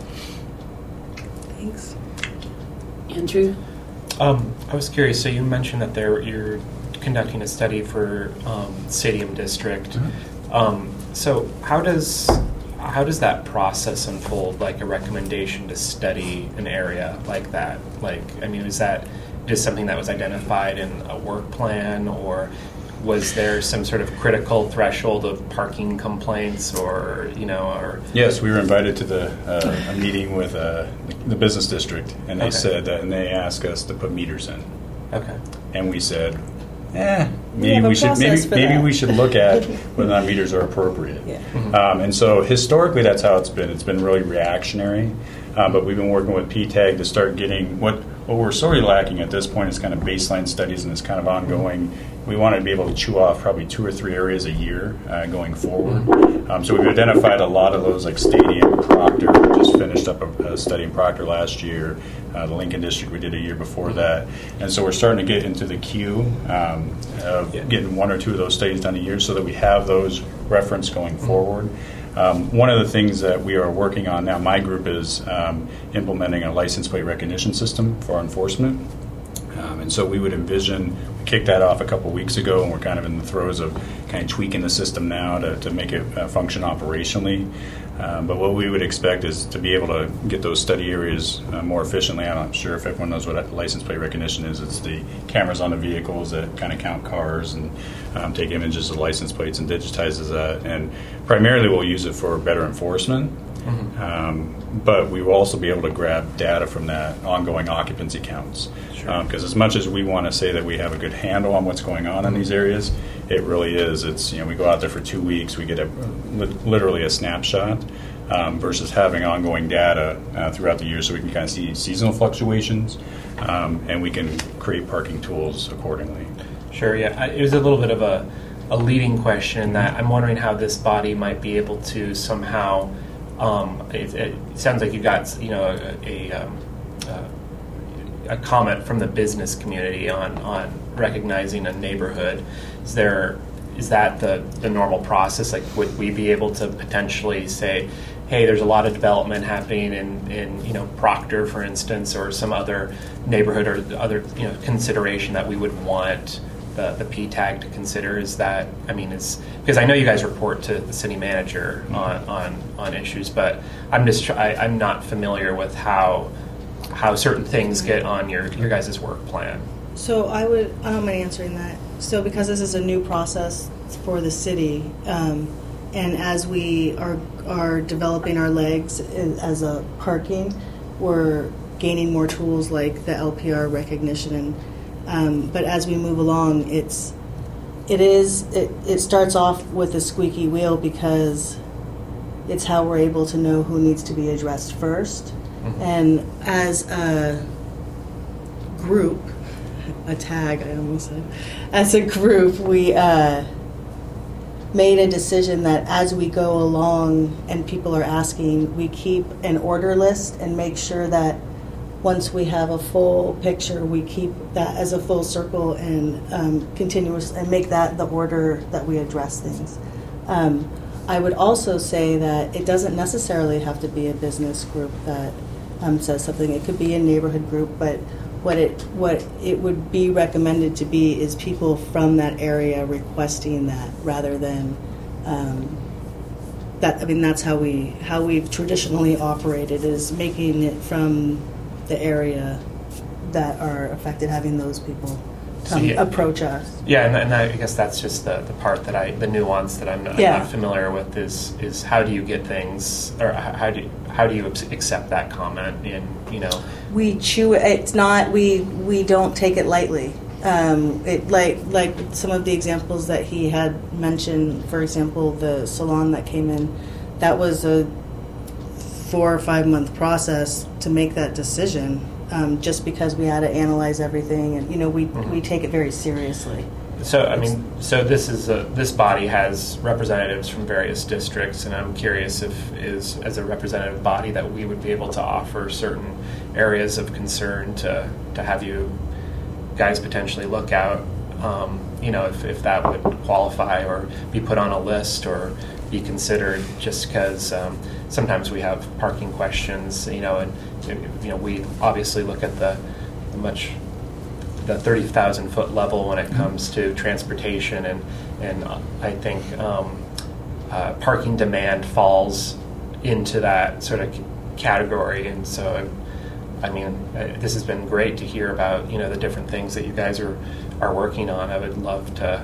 Thanks. Andrew? Um, I was curious, so you mentioned that there you're conducting a study for um, Stadium District. Mm-hmm. Um, so how does how does that process unfold, like a recommendation to study an area like that? Like, I mean, is that just something that was identified in a work plan, or was there some sort of critical threshold of parking complaints, or, you know, or... Yes, we were invited to the uh, a meeting with uh, the business district, and they okay. said that, and they asked us to put meters in. Okay. And we said, eh, maybe we, we should maybe maybe that. we should look at whether or not meters are appropriate. Yeah. Mm-hmm. Um, and so historically, that's how it's been. It's been really reactionary, um, but we've been working with P TAG to start getting what what we're sorely lacking at this point is kind of baseline studies and this kind of ongoing. We want to be able to chew off probably two or three areas a year uh, going forward. Um, so we've identified a lot of those, like Stadium, Proctor. We just finished up a, a study in Proctor last year. Uh, the Lincoln District we did a year before that. And so we're starting to get into the queue um, of getting one or two of those studies done a year so that we have those referenced going forward. Um, one of the things that we are working on now, my group is um, implementing a license plate recognition system for enforcement. Um, and so we would envision, we kicked that off a couple weeks ago, and we're kind of in the throes of kind of tweaking the system now to, to make it uh, function operationally. Um, but what we would expect is to be able to get those study areas uh, more efficiently. I'm not sure if everyone knows what license plate recognition is. It's the cameras on the vehicles that kind of count cars and um, take images of license plates and digitizes that. And primarily we'll use it for better enforcement. Mm-hmm. Um, but we will also be able to grab data from that ongoing occupancy counts. Because sure. um, as much as we want to say that we have a good handle on what's going on in these areas, it really is. It's, you know, we go out there for two weeks, we get a literally a snapshot um, versus having ongoing data uh, throughout the year, so we can kind of see seasonal fluctuations um, and we can create parking tools accordingly. Sure. Yeah, I, it was a little bit of a, a leading question in that I'm wondering how this body might be able to somehow. Um, it, it sounds like you got, you know, a, a, um, uh, a comment from the business community on, on recognizing a neighborhood. Is there is that the, the normal process? Like, would we be able to potentially say, hey, there's a lot of development happening in, in you know Proctor, for instance, or some other neighborhood or other you know consideration that we would want the, the P TAG to consider? Is that, I mean, is because I know you guys report to the city manager on, on, on issues, but I'm just I, I'm not familiar with how how certain things get on your, your guys' work plan. So I would I don't mind answering that. So because this is a new process for the city, um, and as we are are developing our legs as a parking, we're gaining more tools like the L P R recognition and Um, but as we move along, it's it is it, it starts off with a squeaky wheel because it's how we're able to know who needs to be addressed first. Mm-hmm. And as a group, a tag, I almost said, as a group, we uh, made a decision that as we go along and people are asking, we keep an order list and make sure that once we have a full picture, we keep that as a full circle and um, continuous and make that the order that we address things. Um, I would also say that it doesn't necessarily have to be a business group that um, says something. It could be a neighborhood group, but what it what it would be recommended to be is people from that area requesting that rather than um, that. I mean, that's how we how we've traditionally operated, is making it from the area that are affected, having those people come so, yeah. approach us. Yeah, and, and I guess that's just the, the part that I, the nuance that I'm not, yeah. I'm not familiar with is is how do you get things, or how do you, how do you accept that comment in, you know? We chew it. It's not. We we don't take it lightly. Um, it like like some of the examples that he had mentioned. For example, the salon that came in, that was a four or five month process to make that decision. Um, just because we had to analyze everything, and you know, we mm-hmm. we take it very seriously. So I mean, so this is a, this body has representatives from various districts, and I'm curious if is as a representative body that we would be able to offer certain areas of concern to to have you guys potentially look out. Um, you know, if if that would qualify or be put on a list or be considered, just because um, sometimes we have parking questions, you know, and you know we obviously look at the, the much the thirty thousand foot level when it comes to transportation, and and I think um, uh, parking demand falls into that sort of category, and so I mean uh, this has been great to hear about, you know, the different things that you guys are are working on. I would love to,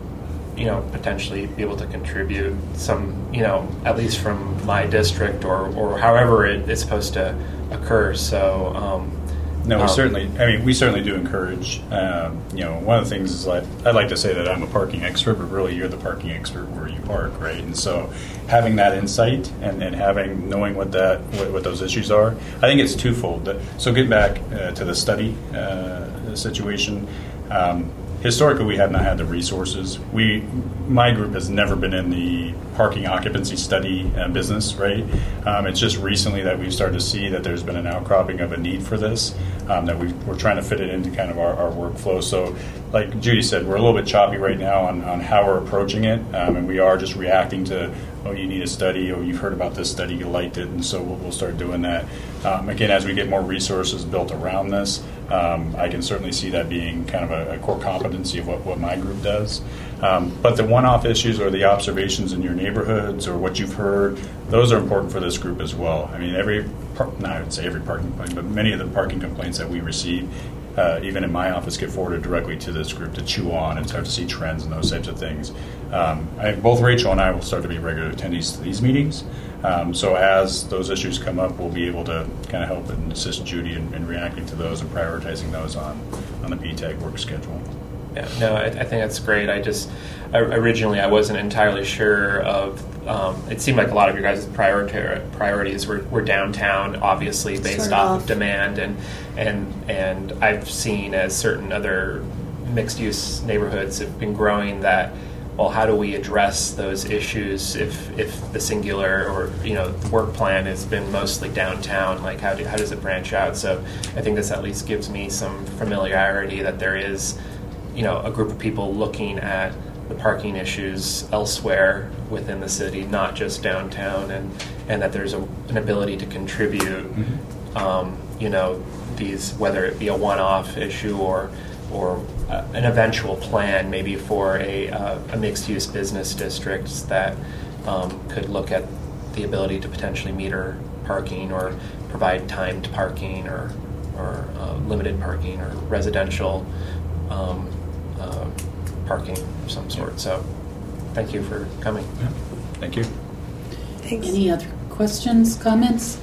you know, potentially be able to contribute some, you know, at least from my district or, or however it, it's supposed to occur. So, um, no, we um, certainly, I mean, we certainly do encourage, um, you know, one of the things is like, I'd like to say that I'm a parking expert, but really you're the parking expert where you park, right? And so having that insight and, and having, knowing what that, what, what those issues are, I think it's twofold. So getting back uh, to the study uh, situation, um, historically, we have not had the resources. We, my group has never been in the parking occupancy study uh, business, right? Um, it's just recently that we've started to see that there's been an outcropping of a need for this, um, that we, we're trying to fit it into kind of our, our workflow. So, like Judy said, we're a little bit choppy right now on, on how we're approaching it, um, and we are just reacting to, oh, you need a study, oh, you've heard about this study, you liked it, and so we'll, we'll start doing that. Um, again, as we get more resources built around this, um, I can certainly see that being kind of a, a core competency of what, what my group does. Um, but the one-off issues or the observations in your neighborhoods or what you've heard, those are important for this group as well. I mean, every, par- not I would say every parking complaint, but many of the parking complaints that we receive, uh, even in my office, get forwarded directly to this group to chew on and start to see trends and those types of things. Um, I, both Rachel and I will start to be regular attendees to these meetings. Um, so as those issues come up, we'll be able to kind of help and assist Judy in, in reacting to those and prioritizing those on, on the P TAG work schedule. Yeah, no, I, I think that's great. I just, I, originally I wasn't entirely sure of, um, it seemed like a lot of your guys' priority, priorities were, were downtown, obviously based Sort off of. of demand, and, and, and I've seen as certain other mixed-use neighborhoods have been growing that, well, how do we address those issues if, if the singular or, you know, work plan has been mostly downtown? Like, how do, how does it branch out? So I think this at least gives me some familiarity that there is, you know, a group of people looking at the parking issues elsewhere within the city, not just downtown, and, and that there's a, an ability to contribute, mm-hmm. um, you know, these, whether it be a one-off issue or or uh, an eventual plan maybe for a, uh, a mixed-use business district that um, could look at the ability to potentially meter parking or provide timed parking or, or uh, limited parking or residential um, uh, parking of some sort. So thank you for coming. Yeah. Thank you. Thanks. Any other questions, comments?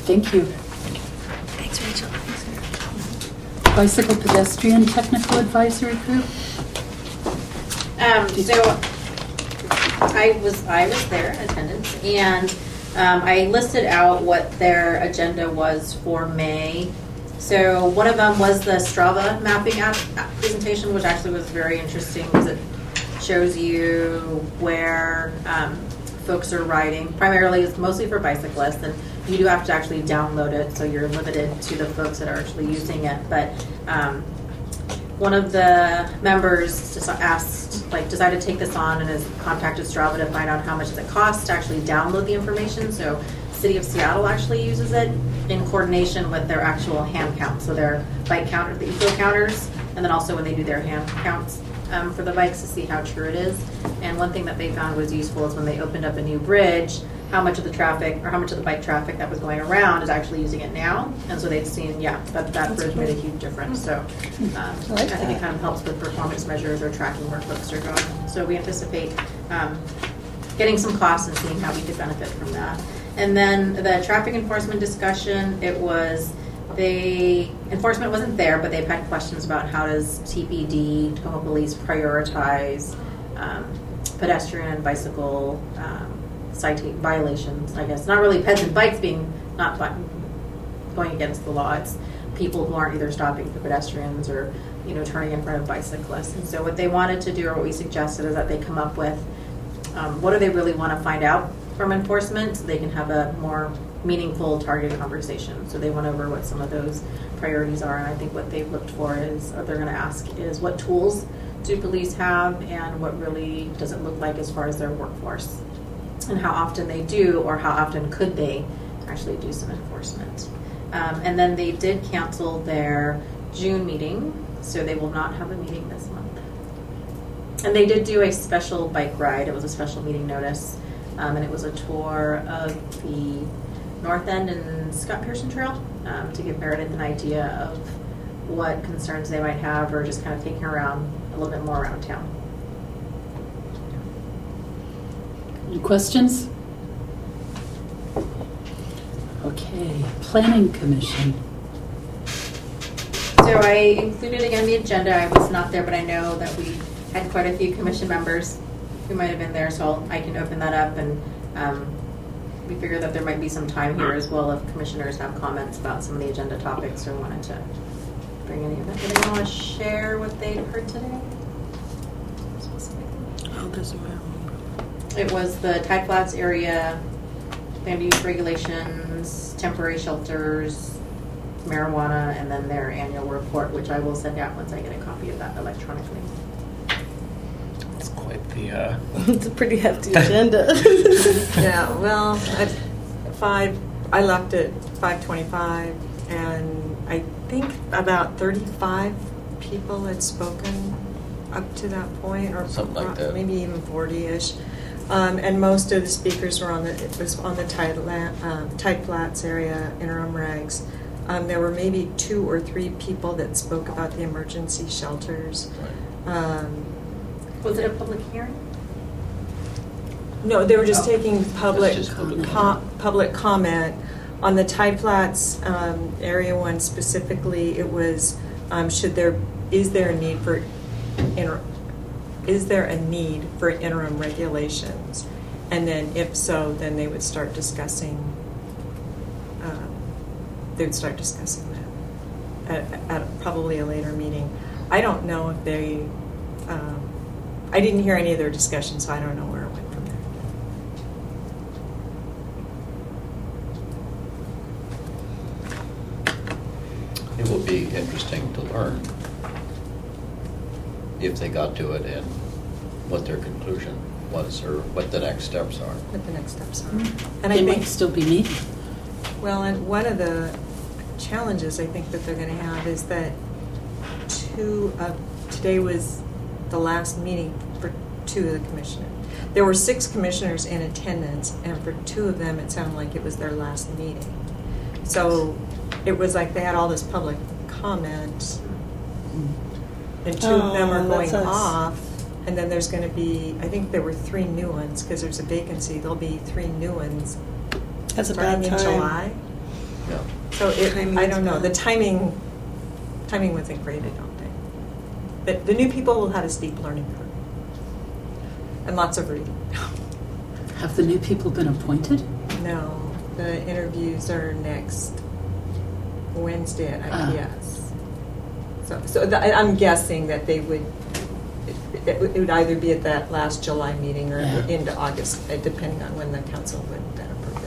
Thank you. Thanks, Rachel. Bicycle Pedestrian Technical Advisory Group. Um, so I was I was there in attendance, and um, I listed out what their agenda was for May. So one of them was the Strava mapping app, app presentation, which actually was very interesting because it shows you where um, folks are riding. Primarily, it's mostly for bicyclists, and you do have to actually download it, so you're limited to the folks that are actually using it. But um, one of the members just asked, like, decided to take this on and has contacted Strava to find out how much does it cost to actually download the information. So City of Seattle actually uses it in coordination with their actual hand count. So their bike counter, the eco counters, and then also when they do their hand counts um, for the bikes to see how true it is. And one thing that they found was useful is when they opened up a new bridge, how much of the traffic or how much of the bike traffic that was going around is actually using it now. And so they'd seen, yeah, that, that bridge made a huge difference. So um, I, like I think it kind of helps with performance measures or tracking where folks are going. So we anticipate um, getting some costs and seeing how we could benefit from that. And then the traffic enforcement discussion, it was, they, enforcement wasn't there, but they've had questions about how does T P D, Tacoma Police, prioritize um, pedestrian and bicycle um, citation violations, I guess. Not really peds and bikes being not going against the law. It's people who aren't either stopping for pedestrians or, you know, turning in front of bicyclists. And so what they wanted to do, or what we suggested, is that they come up with um, what do they really want to find out from enforcement so they can have a more meaningful, targeted conversation. So they went over what some of those priorities are, and I think what they've looked for is, or they're going to ask is, what tools do police have and what really does it look like as far as their workforce, and how often they do, or how often could they actually do some enforcement. Um, and then they did cancel their June meeting, so they will not have a meeting this month. And they did do a special bike ride. It was a special meeting notice. Um, and it was a tour of the North End and Scott Pearson Trail um, to give Meredith an idea of what concerns they might have, or just kind of taking around a little bit more around town. Any questions? Okay, Planning Commission. So I included again the agenda. I was not there, but I know that we had quite a few commission members who might have been there, so I'll, I can open that up, and um, we figure that there might be some time here as well if commissioners have comments about some of the agenda topics or wanted to bring any of that. Did anyone want to share what they heard today? Oh, doesn't matter. It was the Tide Flats area, land use regulations, temporary shelters, marijuana, and then their annual report, which I will send out once I get a copy of that electronically. Quite the uh It's a pretty hefty agenda. Yeah, well, at five, I left at five twenty-five, and I think about thirty-five people had spoken up to that point, or something like that, maybe even forty-ish. Um, and most of the speakers were on the it was on the Tide, uh, Tide Flats area interim regs. Um, there were maybe two or three people that spoke about the emergency shelters. Right. Um, Was it a public hearing? No, they were just Oh. taking public just public com- public comment on the Tide Flats um, area one specifically. It was um, should there is there a need for inter- is there a need for interim regulations, and then if so, then they would start discussing. Uh, they would start discussing that at, at probably a later meeting. I don't know if they. Um, I didn't hear any of their discussion, so I don't know where it went from there. It will be interesting to learn if they got to it and what their conclusion was, or what the next steps are. What the next steps are. Mm-hmm. And They I think, might still be meeting. well, and one of the challenges I think that they're going to have is that two of, today was the last meeting for two of the commissioners. There were six commissioners in attendance, and for two of them, it sounded like it was their last meeting. So it was like they had all this public comment, and two Oh, of them are that going sucks. off, and then there's going to be, I think there were three new ones, because there's a vacancy. There'll be three new ones That's a bad starting in time. July. Yeah. So it, Timing I is don't know, bad. the timing, timing wasn't great, I don't think. But the new people will have a steep learning curve. And lots of reading. Have the new people been appointed? No, the interviews are next Wednesday at Ah. I P S. So, so th- I'm guessing that they would, it, it would either be at that last July meeting or Yeah. into August, uh, depending on when the council would then approve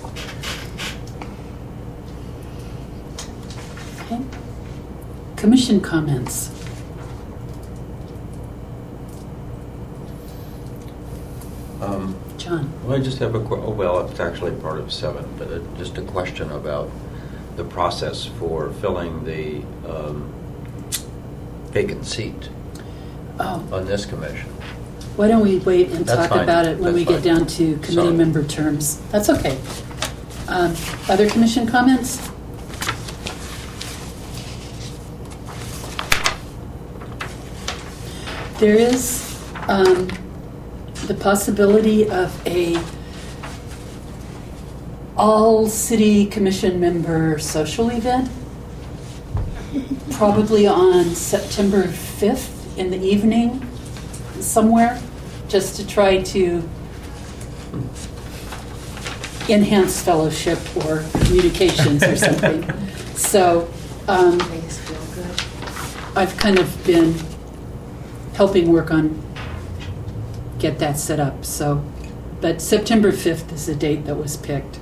it. Okay. Commission comments. Um, John. Well, I just have a, que- oh, well, it's actually part of seven, but it, just a question about the process for filling the um, vacant seat Oh, on this commission. why don't we wait and That's talk fine. about it when That's we get fine. down to committee Sorry. member terms? That's okay. Um, Other commission comments? There is um, the possibility of a all city commission member social event, probably on September fifth in the evening somewhere, just to try to enhance fellowship or communications or something. So um, Make us feel good. I've kind of been helping work on get that set up. So, but September fifth is the date that was picked.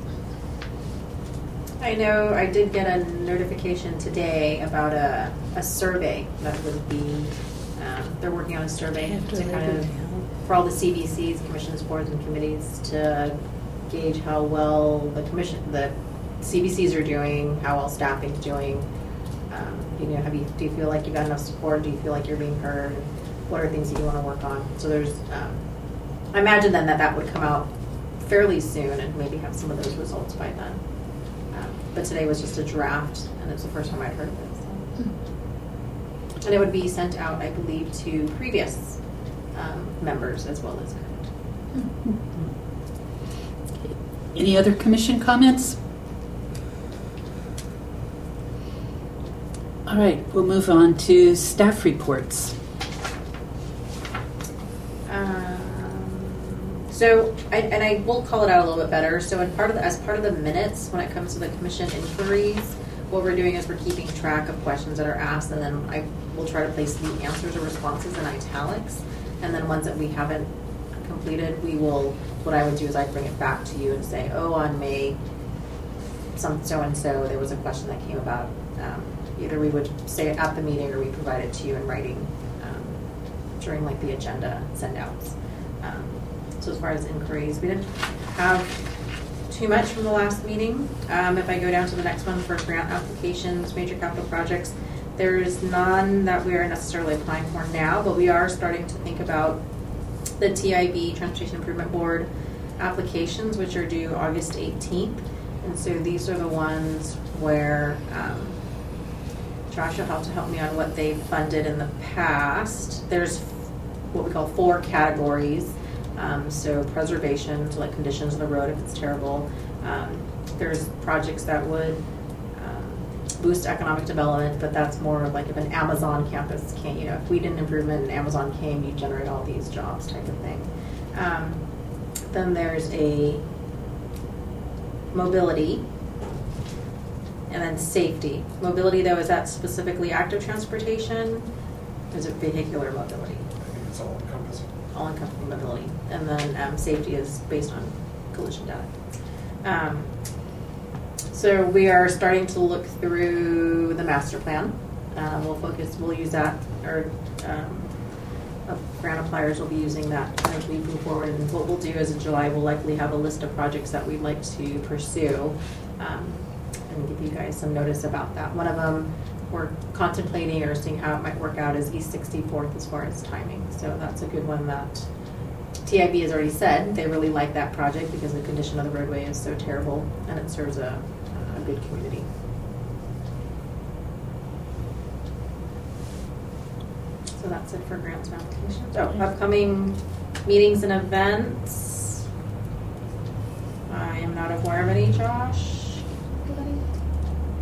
I know I did get a notification today about a, a survey that would be, um, they're working on a survey After to Labor kind of, Day, huh? for all the C B Cs, commissions, boards, and committees to gauge how well the commission, the C B Cs are doing, how well staffing's doing. Um, you know, have you, do you feel like you've got enough support? Do you feel like you're being heard? What are things that you want to work on? So there's, um, I imagine then that that would come out fairly soon and maybe have some of those results by then. Um, but today was just a draft, and it's the first time I'd heard of it. So. And it would be sent out, I believe, to previous um, members as well as current. Any other commission comments? All right, we'll move on to staff reports. Um, so, I, and I will call it out a little bit better. So, in part of the, as part of the minutes, when it comes to the commission inquiries, what we're doing is we're keeping track of questions that are asked, and then I will try to place the answers or responses in italics. And then ones that we haven't completed, we will. What I would do is I'd bring it back to you and say, oh, on May, some so and so, there was a question that came about. Um, either we would say it at the meeting or we provide it to you in writing um, during like the agenda send outs. Um, so as far as inquiries, we didn't have too much from the last meeting. Um, if I go down to the next one for grant applications, major capital projects, there's none that we are necessarily applying for now, but we are starting to think about the T I B, Transportation Improvement Board applications, which are due August eighteenth. And so these are the ones where um, Josh will have to help me on what they've funded in the past. There's what we call four categories. Um, so preservation, so like conditions of the road if it's terrible. Um, there's projects that would um, boost economic development, but that's more of like if an Amazon campus came, you know, if we did an improvement and Amazon came, you generate all these jobs type of thing. Um, then there's a mobility, and then safety. Mobility, though, is that specifically active transportation? Or is it vehicular mobility? I think it's all encompassing. All encompassing mobility. And then um, safety is based on collision data. Um, so we are starting to look through the master plan. Um, we'll focus, we'll use that, or um, uh, grant appliers will be using that as we move forward. And what we'll do is in July, we'll likely have a list of projects that we'd like to pursue. Um, and give you guys some notice about that. One of them we're contemplating or seeing how it might work out is East sixty-fourth as far as timing. So that's a good one that T I B has already said they really like that project because the condition of the roadway is so terrible and it serves a, a good community. So that's it for grants and applications. Oh, upcoming meetings and events. I am not aware of any, Josh.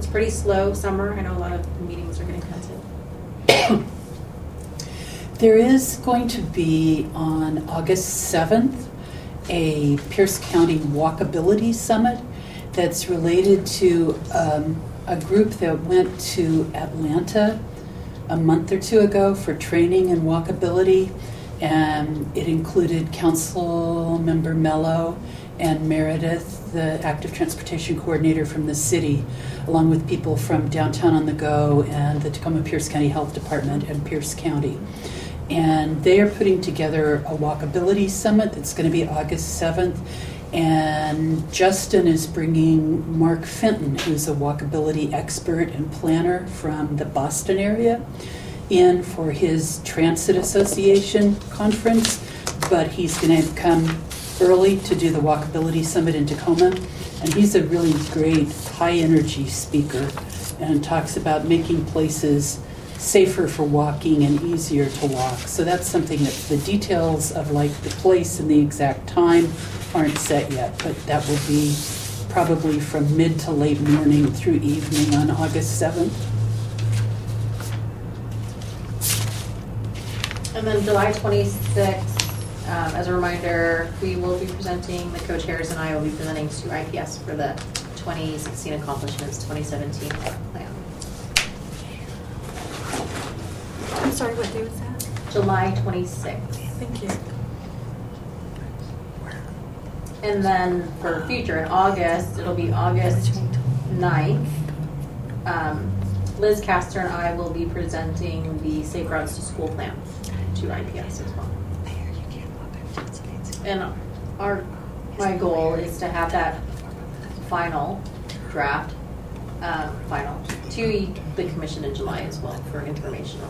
it's pretty slow summer. I know a lot of meetings are getting canceled. There is going to be on August seventh a Pierce County Walkability Summit that's related to um, a group that went to Atlanta a month or two ago for training in walkability, and it included Council Member Mello and Meredith, the active transportation coordinator from the city, along with people from Downtown on the Go and the Tacoma Pierce County Health Department and Pierce County. And they are putting together a walkability summit that's going to be August seventh. And Justin is bringing Mark Fenton, who's a walkability expert and planner from the Boston area, in for his Transit Association conference. But he's going to come early to do the Walkability Summit in Tacoma. And he's a really great high-energy speaker and talks about making places safer for walking and easier to walk. So that's something that the details of like the place and the exact time aren't set yet, but that will be probably from mid to late morning through evening on August seventh. And then July twenty-sixth, um, as a reminder, we will be presenting, the co-chairs and I will be presenting to I P S for the twenty sixteen accomplishments, twenty seventeen plan. I'm sorry, what day was that? July twenty-sixth. Thank you. And then for future, in August, it'll be August ninth. Um, Liz Castor and I will be presenting the Safe Routes to School plan to I P S as well. And our, my goal is to have that final draft, um, final, to the commission in July as well for informational.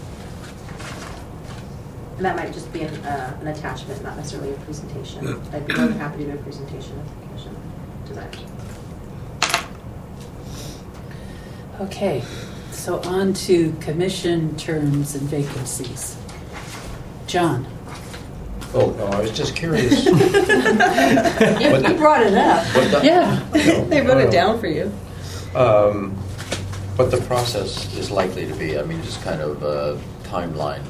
And that might just be an, uh, an attachment, not necessarily a presentation. I'd be more than happy to do a presentation if the commission desires. Okay, so on to commission terms and vacancies. John. Oh, no, I was just curious. You you brought it up. What the- Yeah. No, They wrote no, it no. down for you. Um, what the process is likely to be, I mean, just kind of a timeline.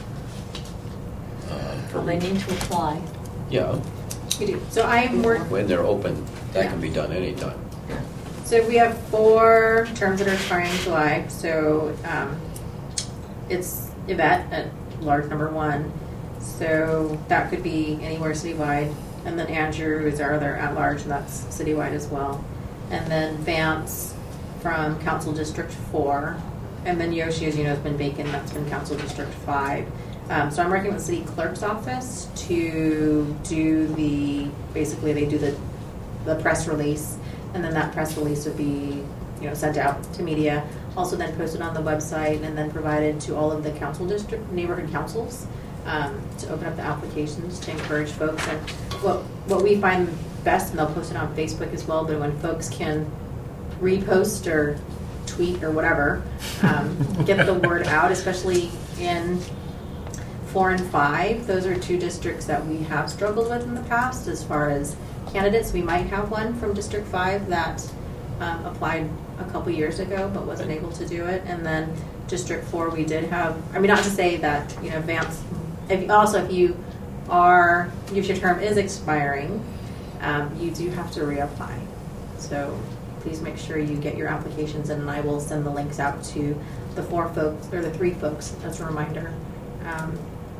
uh, for- Well, they need to apply. Yeah, We do. So I am working. when they're open, that Yeah. can be done anytime. So we have four terms that are expiring in July. So um, it's Yvette at large number one. So that could be anywhere citywide. And then Andrew is our other at large, and that's citywide as well. And then Vance from Council District four. And then Yoshi, as you know, has been vacant. That's been Council District five. Um, so I'm working with the city clerk's office to do the, basically they do the, the press release. And then that press release would be, you know, sent out to media, also then posted on the website, and then provided to all of the council district, neighborhood councils, um, to open up the applications to encourage folks. And what what we find best, and they'll post it on Facebook as well, but when folks can repost or tweet or whatever, um, get the word out, especially in four and five. Those are two districts that we have struggled with in the past as far as candidates. We might have one from District five that um, applied a couple years ago but wasn't able to do it. And then District four, we did have, I mean, not to say that, you know, Vance, if, also if you are, if your term is expiring, um, you do have to reapply. So please make sure you get your applications in, and I will send the links out to the four folks, or the three folks as a reminder. Um,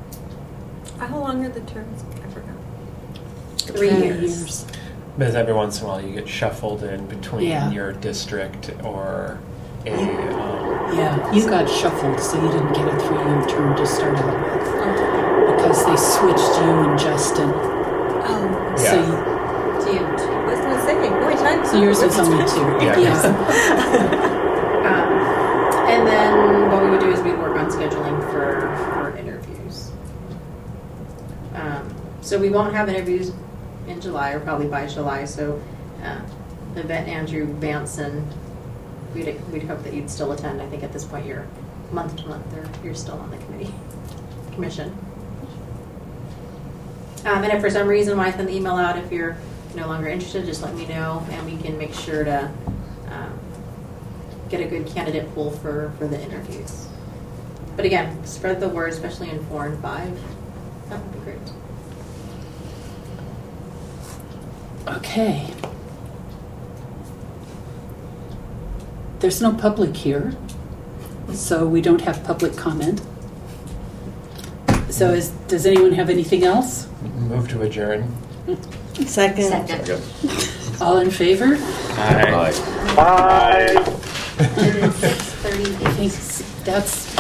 How long are the terms? I forgot. three Three years. years. Because every once in a while you get shuffled in between Yeah. your district or a. Um, Yeah, you got shuffled, so you didn't get a three-year term to start out with because they switched you and Justin. Oh, So, Yeah. you, Do you- I was going to say, how many times? so yours was only two. Yeah. Um, and then what we would do is we'd work on scheduling for, for interviews. Um, so we won't have interviews in July, or probably by July. So uh, Yvette, Andrew, Vance, and we'd, we'd hope that you'd still attend. I think at this point you're month to month, or you're still on the committee, commission. Um, and if for some reason when I send the email out, if you're no longer interested, just let me know, and we can make sure to um, get a good candidate pool for, for the interviews. But again, spread the word, especially in four and five. That would be great. Okay. There's no public here, so we don't have public comment. So is, does anyone have anything else? Move to adjourn. Second. Second. All in favor? Aye. Bye. It is six thirty-eight. I think that's